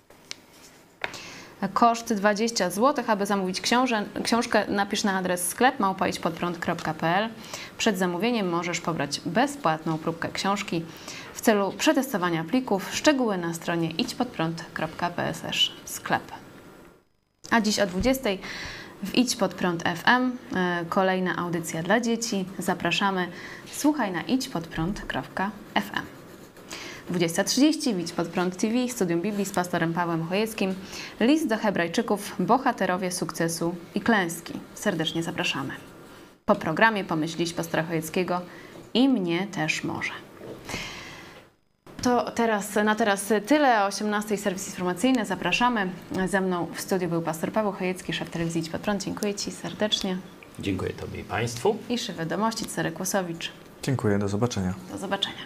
Koszt 20 zł. Aby zamówić książkę, napisz na adres sklep@idźpodprąd.pl. Przed zamówieniem możesz pobrać bezpłatną próbkę książki. w celu przetestowania plików. Szczegóły na stronie idźpodprąd.pl/sklep. A dziś o 20:00 w Idź Pod Prąd FM kolejna audycja dla dzieci. Zapraszamy. Słuchaj na idźpodprąd.fm. 20:30 w Idź Pod Prąd TV, Studium Biblii z pastorem Pawłem Chojeckim. List do Hebrajczyków, bohaterowie sukcesu i klęski. Serdecznie zapraszamy. Po programie pomyślić pastora Chojeckiego i mnie też może. To na teraz tyle. O 18:00 serwis informacyjny. Zapraszamy. Ze mną w studiu był pastor Paweł Chojecki, szef telewizji Idź Pod Prąd. Dziękuję Ci serdecznie. Dziękuję Tobie i Państwu. I szef wiadomości Cezary Kłosowicz. Dziękuję, do zobaczenia. Do zobaczenia.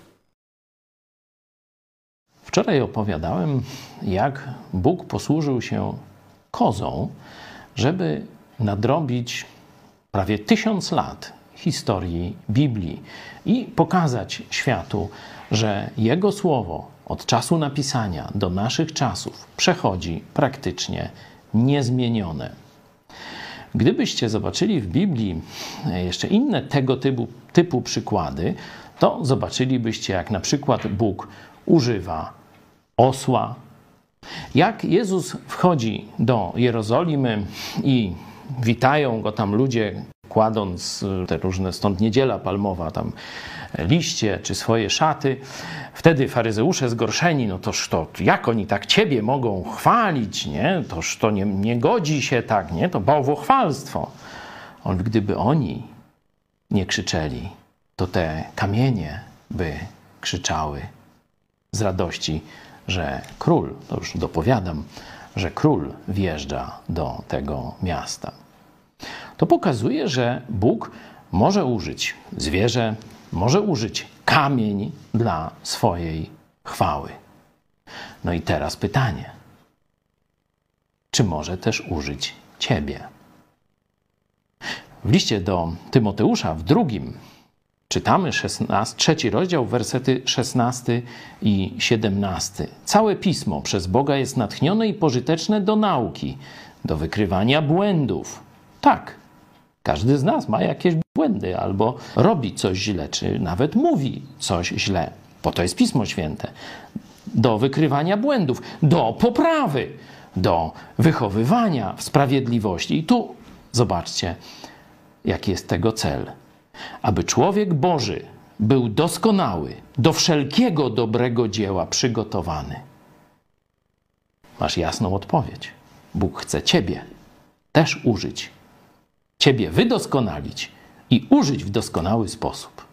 Wczoraj opowiadałem, jak Bóg posłużył się kozą, żeby nadrobić prawie 1000 lat historii Biblii i pokazać światu, że Jego Słowo od czasu napisania do naszych czasów przechodzi praktycznie niezmienione. Gdybyście zobaczyli w Biblii jeszcze inne tego typu przykłady, to zobaczylibyście, jak na przykład Bóg używa osła. Jak Jezus wchodzi do Jerozolimy i witają go tam ludzie, kładąc te różne, stąd Niedziela Palmowa, tam liście czy swoje szaty. Wtedy faryzeusze zgorszeni, no toż to jak oni tak Ciebie mogą chwalić, nie? Toż to nie godzi się tak, nie? To bałwochwalstwo. Gdyby oni nie krzyczeli, to te kamienie by krzyczały z radości, że król, to już dopowiadam, że król wjeżdża do tego miasta. To pokazuje, że Bóg może użyć zwierzę, może użyć kamień dla swojej chwały. No i teraz pytanie, czy może też użyć Ciebie? W liście do Tymoteusza w 2 czytamy 3 rozdział, wersety 16 i 17. Całe Pismo przez Boga jest natchnione i pożyteczne do nauki, do wykrywania błędów. Tak, każdy z nas ma jakieś błędy, albo robi coś źle, czy nawet mówi coś źle. Po to jest Pismo Święte. Do wykrywania błędów, do poprawy, do wychowywania w sprawiedliwości. I tu zobaczcie, jaki jest tego cel. Aby człowiek Boży był doskonały, do wszelkiego dobrego dzieła przygotowany. Masz jasną odpowiedź. Bóg chce Ciebie też użyć. Ciebie wydoskonalić i użyć w doskonały sposób.